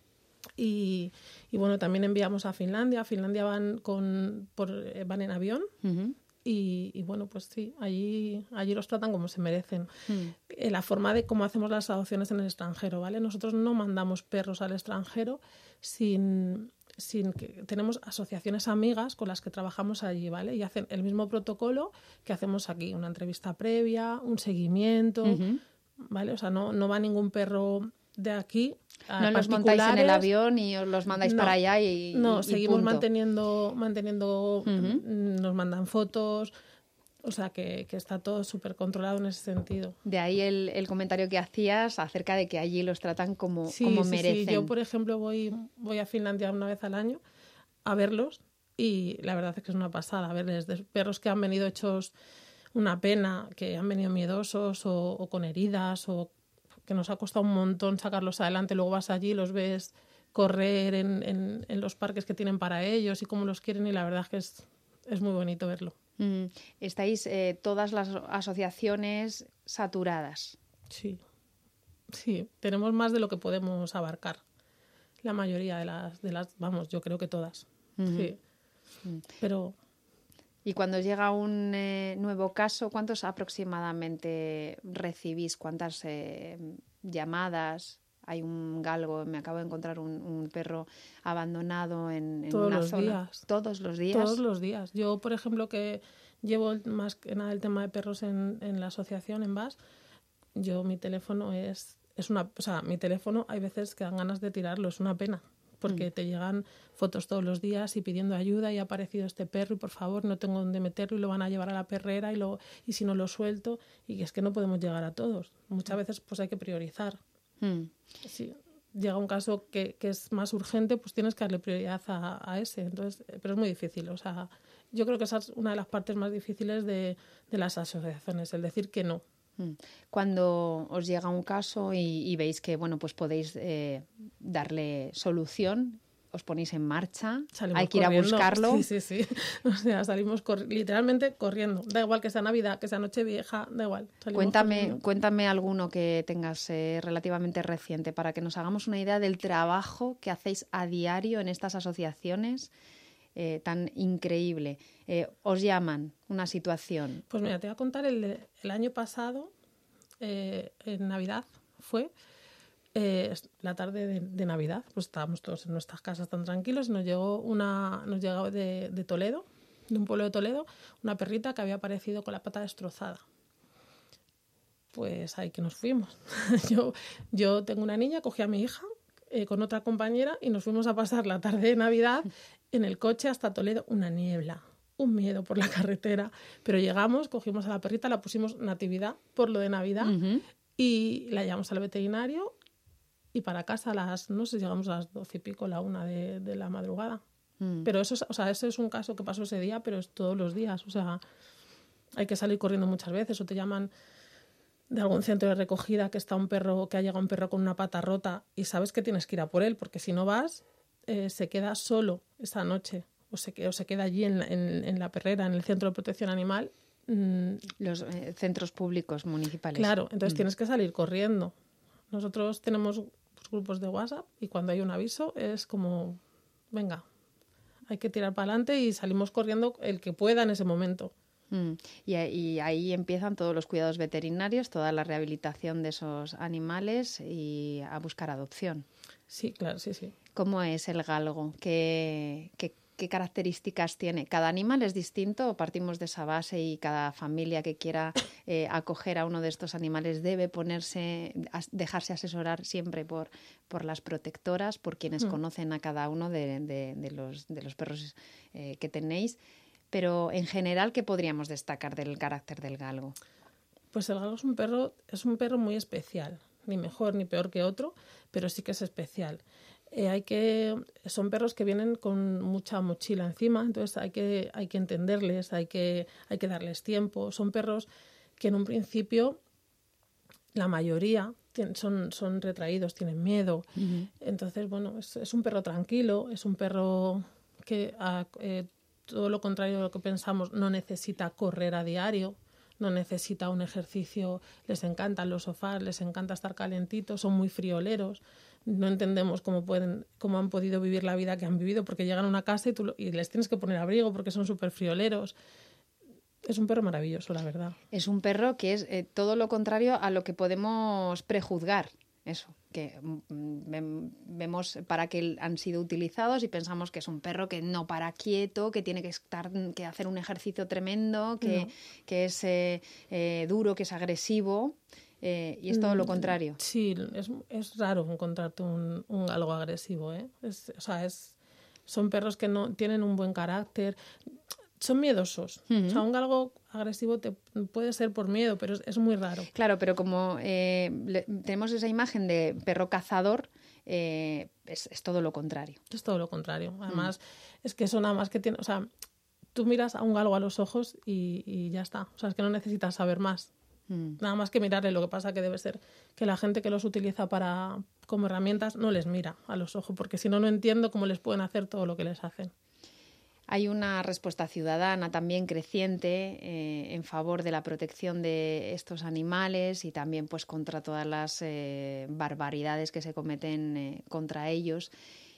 y, y bueno, también enviamos a Finlandia. A Finlandia van, con, por, van en avión uh-huh. y, y bueno, pues sí, allí, allí los tratan como se merecen. Uh-huh. Eh, la forma de cómo hacemos las adopciones en el extranjero, ¿vale? Nosotros no mandamos perros al extranjero sin... Sin que, tenemos asociaciones amigas con las que trabajamos allí, ¿vale? Y hacen el mismo protocolo que hacemos aquí, una entrevista previa, un seguimiento, uh-huh. ¿vale? O sea, no, no va ningún perro de aquí. No los montáis en el avión y os los mandáis no, para allá y No, y seguimos punto. manteniendo, manteniendo uh-huh. nos mandan fotos. O sea, que, que está todo súper controlado en ese sentido. De ahí el, el comentario que hacías acerca de que allí los tratan como, sí, como sí, merecen. Sí. Yo, por ejemplo, voy, voy a Finlandia una vez al año a verlos y la verdad es que es una pasada verles. De perros que han venido hechos una pena, que han venido miedosos o, o con heridas o que nos ha costado un montón sacarlos adelante. Luego vas allí y los ves correr en, en, en los parques que tienen para ellos y cómo los quieren y la verdad es que es, es muy bonito verlo. Mm, estáis eh, todas las asociaciones saturadas. Sí, sí, tenemos más de lo que podemos abarcar. La mayoría de las, de las vamos, yo creo que todas. Uh-huh. Sí, uh-huh. Pero... Y cuando llega un eh, nuevo caso, ¿cuántos aproximadamente recibís? ¿Cuántas eh, llamadas? Hay un galgo, me acabo de encontrar un, un perro abandonado en, en Todos una los zona. Días. Todos los días. Todos los días. Yo, por ejemplo, que llevo más que nada el tema de perros en, en la asociación, en B A S, yo mi teléfono es, es una... O sea, mi teléfono hay veces que dan ganas de tirarlo, es una pena. porque mm. te llegan fotos todos los días y pidiendo ayuda y ha aparecido este perro y por favor no tengo dónde meterlo y lo van a llevar a la perrera y, lo, y si no lo suelto y es que no podemos llegar a todos. Muchas veces pues hay que priorizar. Mm. Sí. Llega un caso que, que es más urgente, pues tienes que darle prioridad a, a ese. Entonces, pero es muy difícil. O sea, yo creo que esa es una de las partes más difíciles de, de las asociaciones, el decir que no. Cuando os llega un caso y, y veis que bueno, pues podéis eh, darle solución, os ponéis en marcha, salimos hay que ir corriendo. A buscarlo. Sí, sí, sí. O sea, salimos cor- literalmente corriendo. Da igual que sea Navidad, que sea Nochevieja, da igual. Cuéntame, cuéntame alguno que tengas eh, relativamente reciente para que nos hagamos una idea del trabajo que hacéis a diario en estas asociaciones eh, tan increíble. Eh, os llaman una situación. Pues mira, te voy a contar el, el año pasado, eh, en Navidad fue... Eh, la tarde de, de Navidad, pues estábamos todos en nuestras casas tan tranquilos y nos llegó una, nos llegó de, de Toledo, de un pueblo de Toledo, una perrita que había aparecido con la pata destrozada. Pues ahí que nos fuimos. yo, yo tengo una niña, cogí a mi hija eh, con otra compañera y nos fuimos a pasar la tarde de Navidad en el coche hasta Toledo, una niebla, un miedo por la carretera, pero llegamos, cogimos a la perrita, la pusimos Natividad por lo de Navidad uh-huh. y la llevamos al veterinario. Y para casa a las, no sé, llegamos a las doce y pico, la una de, de la madrugada. Mm. Pero eso, o sea, ese es un caso que pasó ese día, pero es todos los días. O sea, hay que salir corriendo muchas veces o te llaman de algún centro de recogida que está un perro, que ha llegado un perro con una pata rota y sabes que tienes que ir a por él, porque si no vas, eh, se queda solo esa noche o se, o se queda allí en, en, en la perrera, en el centro de protección animal. Mm. Los eh, centros públicos municipales. Claro, entonces mm. tienes que salir corriendo. Nosotros tenemos grupos de WhatsApp y cuando hay un aviso es como, venga, hay que tirar para adelante y salimos corriendo el que pueda en ese momento. Mm. Y, y ahí empiezan todos los cuidados veterinarios, toda la rehabilitación de esos animales y a buscar adopción. Sí, claro, sí, sí. ¿Cómo es el galgo? ¿Qué, qué, qué características tiene? ¿Cada animal es distinto o partimos de esa base y cada familia que quiera eh, acoger a uno de estos animales debe ponerse, dejarse asesorar siempre por, por las protectoras, por quienes mm. conocen a cada uno de, de, de, los, de los perros eh, que tenéis? Pero en general, ¿qué podríamos destacar del carácter del galgo? Pues el galgo es un perro, es un perro muy especial, ni mejor ni peor que otro, pero sí que es especial. Eh, hay que, son perros que vienen con mucha mochila encima, entonces hay que, hay que entenderles, hay que, hay que darles tiempo. Son perros que en un principio, la mayoría tienen, son, son retraídos, tienen miedo. Uh-huh. Entonces, bueno, es, es un perro tranquilo, es un perro que, a, eh, todo lo contrario de lo que pensamos, no necesita correr a diario, no necesita un ejercicio, les encantan los sofás, les encanta estar calentitos, son muy frioleros. No entendemos cómo pueden, cómo han podido vivir la vida que han vivido, porque llegan a una casa y, tú lo, y les tienes que poner abrigo porque son súper frioleros. Es un perro maravilloso, la verdad. Es un perro que es eh, todo lo contrario a lo que podemos prejuzgar. Eso, que mm, vemos para qué han sido utilizados y pensamos que es un perro que no para quieto, que tiene que estar, que hacer un ejercicio tremendo, que, no. que es eh, eh, duro, que es agresivo. Eh, y es todo lo contrario. Sí, es, es raro encontrarte un, un galgo agresivo, ¿eh? Es, o sea, es, son perros que no tienen un buen carácter, son miedosos. Uh-huh. O sea, un galgo agresivo te, puede ser por miedo, pero es, es muy raro. Claro, pero como eh, le, tenemos esa imagen de perro cazador, eh, es, es todo lo contrario. Es todo lo contrario. Además, uh-huh. es que eso nada más que tiene... O sea, tú miras a un galgo a los ojos y, y ya está. O sea, es que no necesitas saber más. Mm. Nada más que mirarle. Lo que pasa que debe ser que la gente que los utiliza para como herramientas no les mira a los ojos, porque si no, no entiendo cómo les pueden hacer todo lo que les hacen. Hay una respuesta ciudadana también creciente eh, en favor de la protección de estos animales y también pues contra todas las eh, barbaridades que se cometen eh, contra ellos.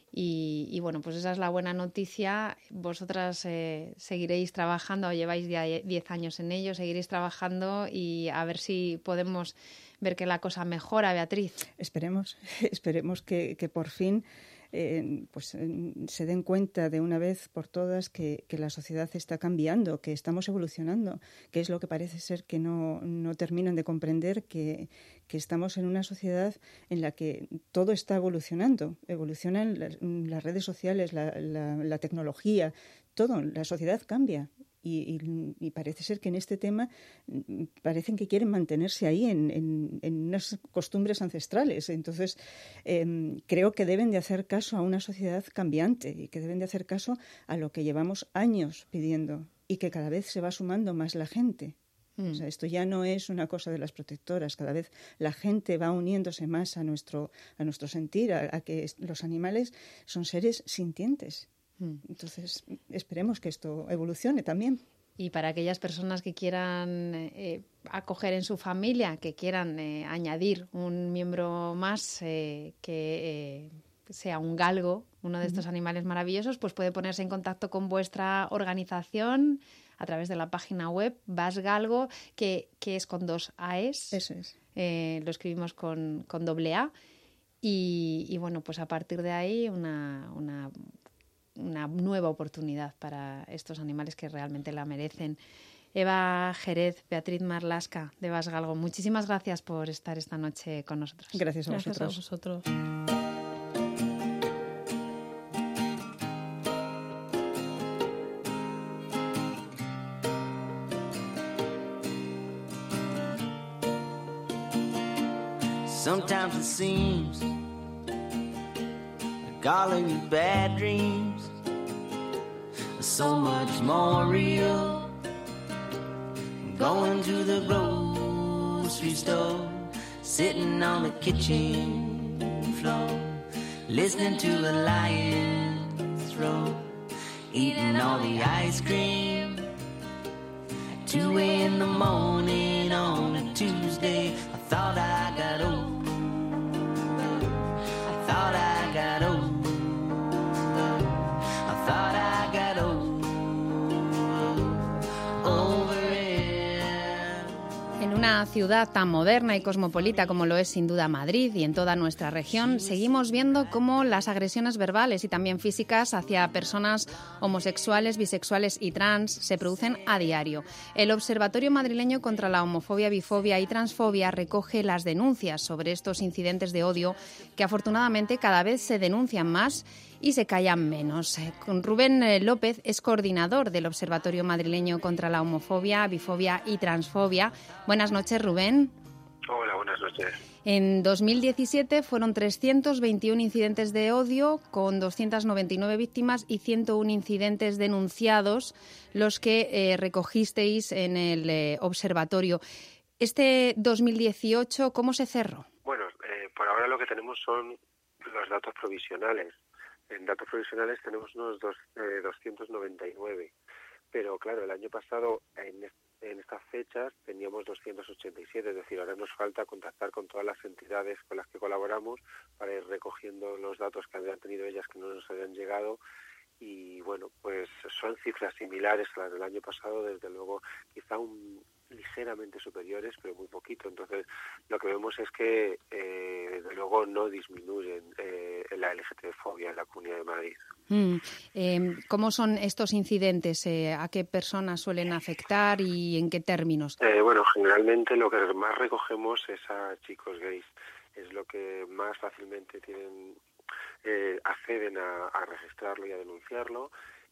Y, y bueno, pues esa es la buena noticia. Vosotras eh, seguiréis trabajando, lleváis ya diez años en ello, seguiréis trabajando y a ver si podemos ver que la cosa mejora, Beatriz. Esperemos, esperemos que, que por fin eh, pues eh, se den cuenta de una vez por todas que, que la sociedad está cambiando, que estamos evolucionando, que es lo que parece ser que no, no terminan de comprender, que, que estamos en una sociedad en la que todo está evolucionando. Evolucionan las, las redes sociales, la, la, la tecnología, todo, la sociedad cambia. Y, y, y parece ser que en este tema parecen que quieren mantenerse ahí en, en, en unas costumbres ancestrales. Entonces, eh, creo que deben de hacer caso a una sociedad cambiante y que deben de hacer caso a lo que llevamos años pidiendo y que cada vez se va sumando más la gente. Mm. O sea, esto ya no es una cosa de las protectoras. Cada vez la gente va uniéndose más a nuestro, a nuestro sentir, a, a que los animales son seres sintientes. Entonces, esperemos que esto evolucione también. Y para aquellas personas que quieran eh, acoger en su familia, que quieran eh, añadir un miembro más eh, que eh, sea un galgo, uno de estos uh-huh. animales maravillosos, pues puede ponerse en contacto con vuestra organización a través de la página web Basgalgo, que, que es con dos A's. Eso es. Eh, lo escribimos con, con doble A. Y, y bueno, pues a partir de ahí una... una una nueva oportunidad para estos animales que realmente la merecen. Eva Jerez, Beatriz Marlasca de Basgalgo, muchísimas gracias por estar esta noche con nosotros. Gracias a gracias vosotros. A vosotros. Sometimes it seems like all of your bad dreams are so much more real. Going to the grocery store, sitting on the kitchen floor, listening to the lions roar, eating all the ice cream at two in the morning on a Tuesday. I thought I got old. I thought I got old. I thought I got old over it. En una ciudad tan moderna y cosmopolita como lo es sin duda Madrid y en toda nuestra región, seguimos viendo cómo las agresiones verbales y también físicas hacia personas homosexuales, bisexuales y trans se producen a diario. El Observatorio Madrileño contra la Homofobia, Bifobia y Transfobia recoge las denuncias sobre estos incidentes de odio que afortunadamente cada vez se denuncian más y se callan menos. Rubén López es coordinador del Observatorio Madrileño contra la Homofobia, Bifobia y Transfobia. Buenas noches, Rubén. Hola, buenas noches. En dos mil diecisiete fueron trescientos veintiuno incidentes de odio con doscientas noventa y nueve víctimas y ciento uno incidentes denunciados, los que eh, recogisteis en el eh, observatorio. Este dos mil dieciocho, ¿cómo se cerró? Bueno, eh, por ahora lo que tenemos son los datos provisionales. En datos provisionales tenemos unos dos, eh, doscientos noventa y nueve, pero claro, el año pasado en, en estas fechas teníamos doscientos ochenta y siete, es decir, ahora nos falta contactar con todas las entidades con las que colaboramos para ir recogiendo los datos que habían tenido ellas que no nos habían llegado. Y bueno, pues son cifras similares a las del año pasado, desde luego quizá un ligeramente superiores, pero muy poquito. Entonces, lo que vemos es que, eh, desde luego, no disminuyen eh, la L G T B-fobia en la Comunidad de Madrid. Mm. Eh, ¿Cómo son estos incidentes? Eh, ¿A qué personas suelen afectar y en qué términos? Eh, bueno, generalmente lo que más recogemos es a chicos gays. Es lo que más fácilmente tienen eh, acceden a, a registrarlo y a denunciarlo.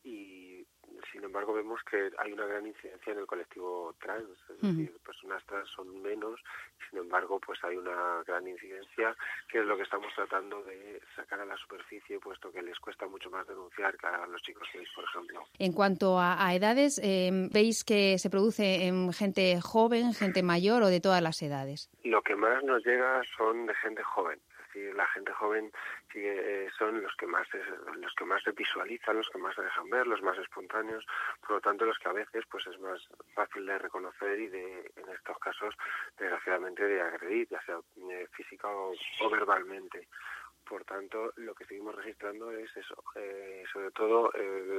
Y sin embargo vemos que hay una gran incidencia en el colectivo trans, es uh-huh. decir, personas trans son menos, sin embargo pues hay una gran incidencia, que es lo que estamos tratando de sacar a la superficie, puesto que les cuesta mucho más denunciar que a los chicos gays, por ejemplo. En cuanto a, a edades, eh, ¿veis que se produce en gente joven, gente mayor o de todas las edades? Lo que más nos llega son de gente joven. La gente joven sigue, eh, son los que más los que más se visualizan, los que más se dejan ver, los más espontáneos, por lo tanto los que a veces pues es más fácil de reconocer y de, en estos casos, desgraciadamente, de agredir, ya sea eh, física o, o verbalmente. Por tanto, lo que seguimos registrando es eso, eh, sobre todo eh,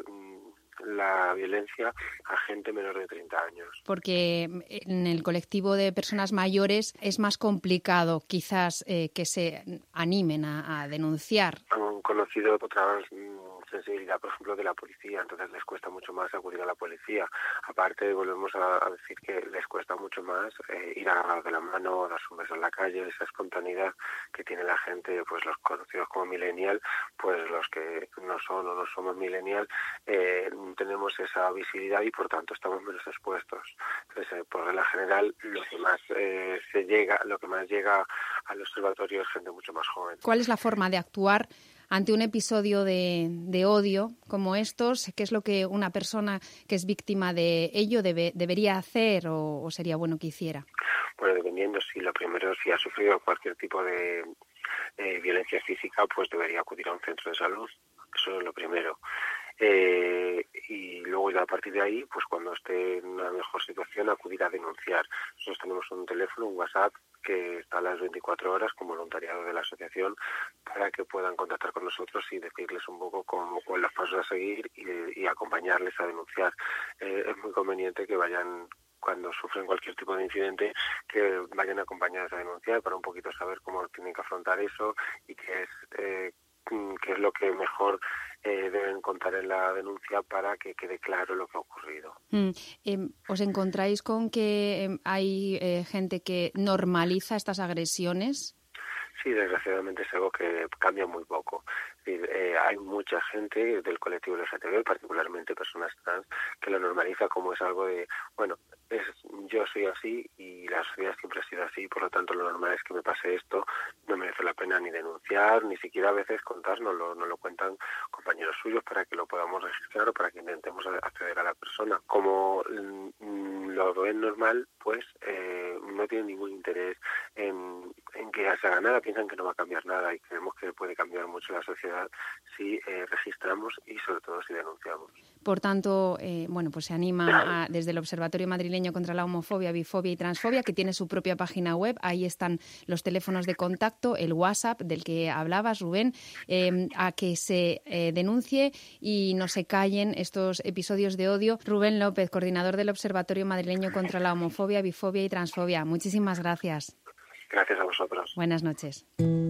la violencia a gente menor de treinta años. Porque en el colectivo de personas mayores es más complicado quizás eh, que se animen a, a denunciar. conocido otra sensibilidad, por ejemplo, de la policía, entonces les cuesta mucho más acudir a la policía. Aparte, volvemos a, a decir que les cuesta mucho más eh, ir agarrados de la mano, darse un beso en la calle, esa espontaneidad que tiene la gente, pues los conocidos como millennial, pues los que no son o no somos millennial, eh, tenemos esa visibilidad y por tanto estamos menos expuestos. Entonces, eh, por regla general, lo que más eh, se llega, lo que más llega al observatorio es gente mucho más joven. ¿Cuál es la forma de actuar ante un episodio de, de odio como estos? ¿Qué es lo que una persona que es víctima de ello debe, debería hacer o, o sería bueno que hiciera? Bueno, dependiendo si lo primero, si ha sufrido cualquier tipo de eh, violencia física, pues debería acudir a un centro de salud. Eso es lo primero. Eh, y luego ya a partir de ahí, pues cuando esté en una mejor situación, acudir a denunciar. Nosotros tenemos un teléfono, un WhatsApp, que está a las veinticuatro horas como voluntariado de la asociación para que puedan contactar con nosotros y decirles un poco cómo, cuáles los pasos a seguir y, y acompañarles a denunciar. Eh, es muy conveniente que vayan, cuando sufren cualquier tipo de incidente, que vayan acompañados a denunciar para un poquito saber cómo tienen que afrontar eso y qué es, eh, qué es lo que mejor eh, deben contar en la denuncia para que quede claro lo que ha ocurrido. Mm, eh, ¿Os encontráis con que eh, hay eh, gente que normaliza estas agresiones? Sí, desgraciadamente es algo que cambia muy poco. Eh, hay mucha gente del colectivo L G T B, particularmente personas trans, que lo normaliza como es algo de, bueno, es, yo soy así y la sociedad siempre ha sido así, por lo tanto lo normal es que me pase esto, no merece la pena ni denunciar, ni siquiera a veces contar, nos lo, nos lo cuentan compañeros suyos para que lo podamos registrar o para que intentemos acceder a la persona. Como mm, lo ven normal, pues eh, no tienen ningún interés en, en que se haga nada, piensan que no va a cambiar nada y creemos que puede cambiar mucho la sociedad si eh, registramos y sobre todo si denunciamos. Por tanto, eh, bueno, pues se anima a, desde el Observatorio Madrileño contra la Homofobia, Bifobia y Transfobia, que tiene su propia página web. Ahí están los teléfonos de contacto, el WhatsApp del que hablabas, Rubén, eh, a que se eh, denuncie y no se callen estos episodios de odio. Rubén López, coordinador del Observatorio Madrileño contra la Homofobia, Bifobia y Transfobia. Muchísimas gracias. Gracias a vosotros. Buenas noches.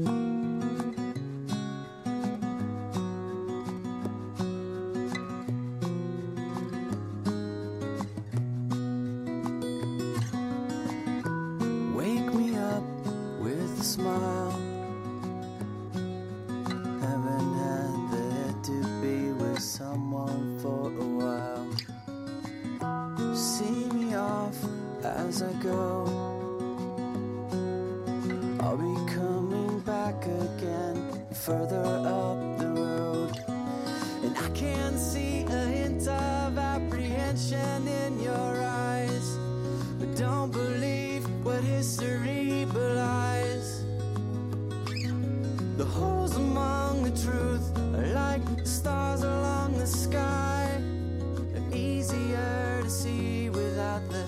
As I go, I'll be coming back again, further up the road. And I can see a hint of apprehension in your eyes, but don't believe what history belies. The holes among the truth are like stars along the sky. They're easier to see without the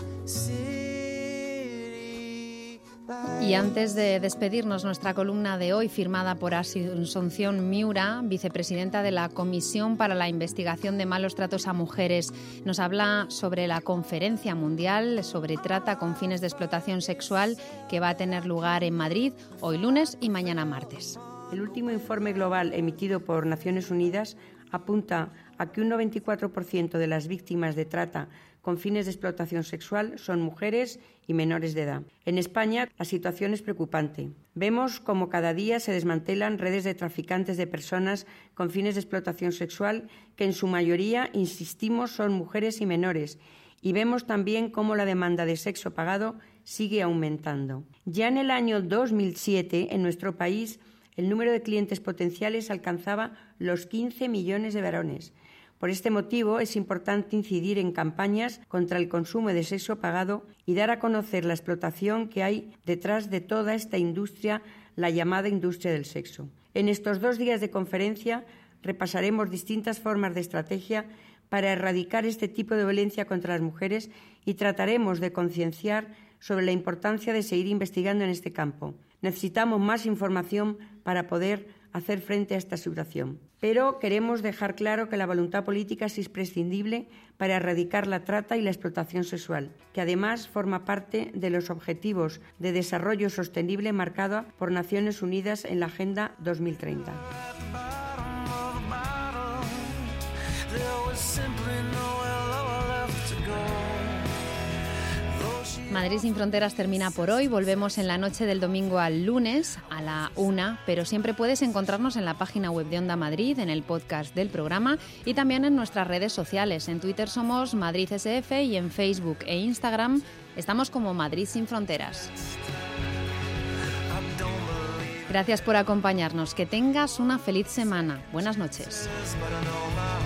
Y antes de despedirnos, nuestra columna de hoy, firmada por Asunción Miura, vicepresidenta de la Comisión para la Investigación de Malos Tratos a Mujeres, nos habla sobre la Conferencia Mundial sobre Trata con Fines de Explotación Sexual que va a tener lugar en Madrid hoy lunes y mañana martes. El último informe global emitido por Naciones Unidas apunta a que un noventa y cuatro por ciento de las víctimas de trata con fines de explotación sexual son mujeres y menores de edad. En España la situación es preocupante. Vemos cómo cada día se desmantelan redes de traficantes de personas con fines de explotación sexual que en su mayoría, insistimos, son mujeres y menores. Y vemos también cómo la demanda de sexo pagado sigue aumentando. Ya en el año dos mil siete, en nuestro país, el número de clientes potenciales alcanzaba los quince millones de varones. Por este motivo es importante incidir en campañas contra el consumo de sexo pagado y dar a conocer la explotación que hay detrás de toda esta industria, la llamada industria del sexo. En estos dos días de conferencia repasaremos distintas formas de estrategia para erradicar este tipo de violencia contra las mujeres y trataremos de concienciar sobre la importancia de seguir investigando en este campo. Necesitamos más información para poder hacer frente a esta situación. Pero queremos dejar claro que la voluntad política es imprescindible para erradicar la trata y la explotación sexual, que además forma parte de los Objetivos de Desarrollo Sostenible marcada por Naciones Unidas en la Agenda dos mil treinta. Madrid sin Fronteras termina por hoy. Volvemos en la noche del domingo al lunes a la una, pero siempre puedes encontrarnos en la página web de Onda Madrid, en el podcast del programa y también en nuestras redes sociales. En Twitter somos Madrid S F y en Facebook e Instagram estamos como Madrid sin Fronteras. Gracias por acompañarnos. Que tengas una feliz semana. Buenas noches.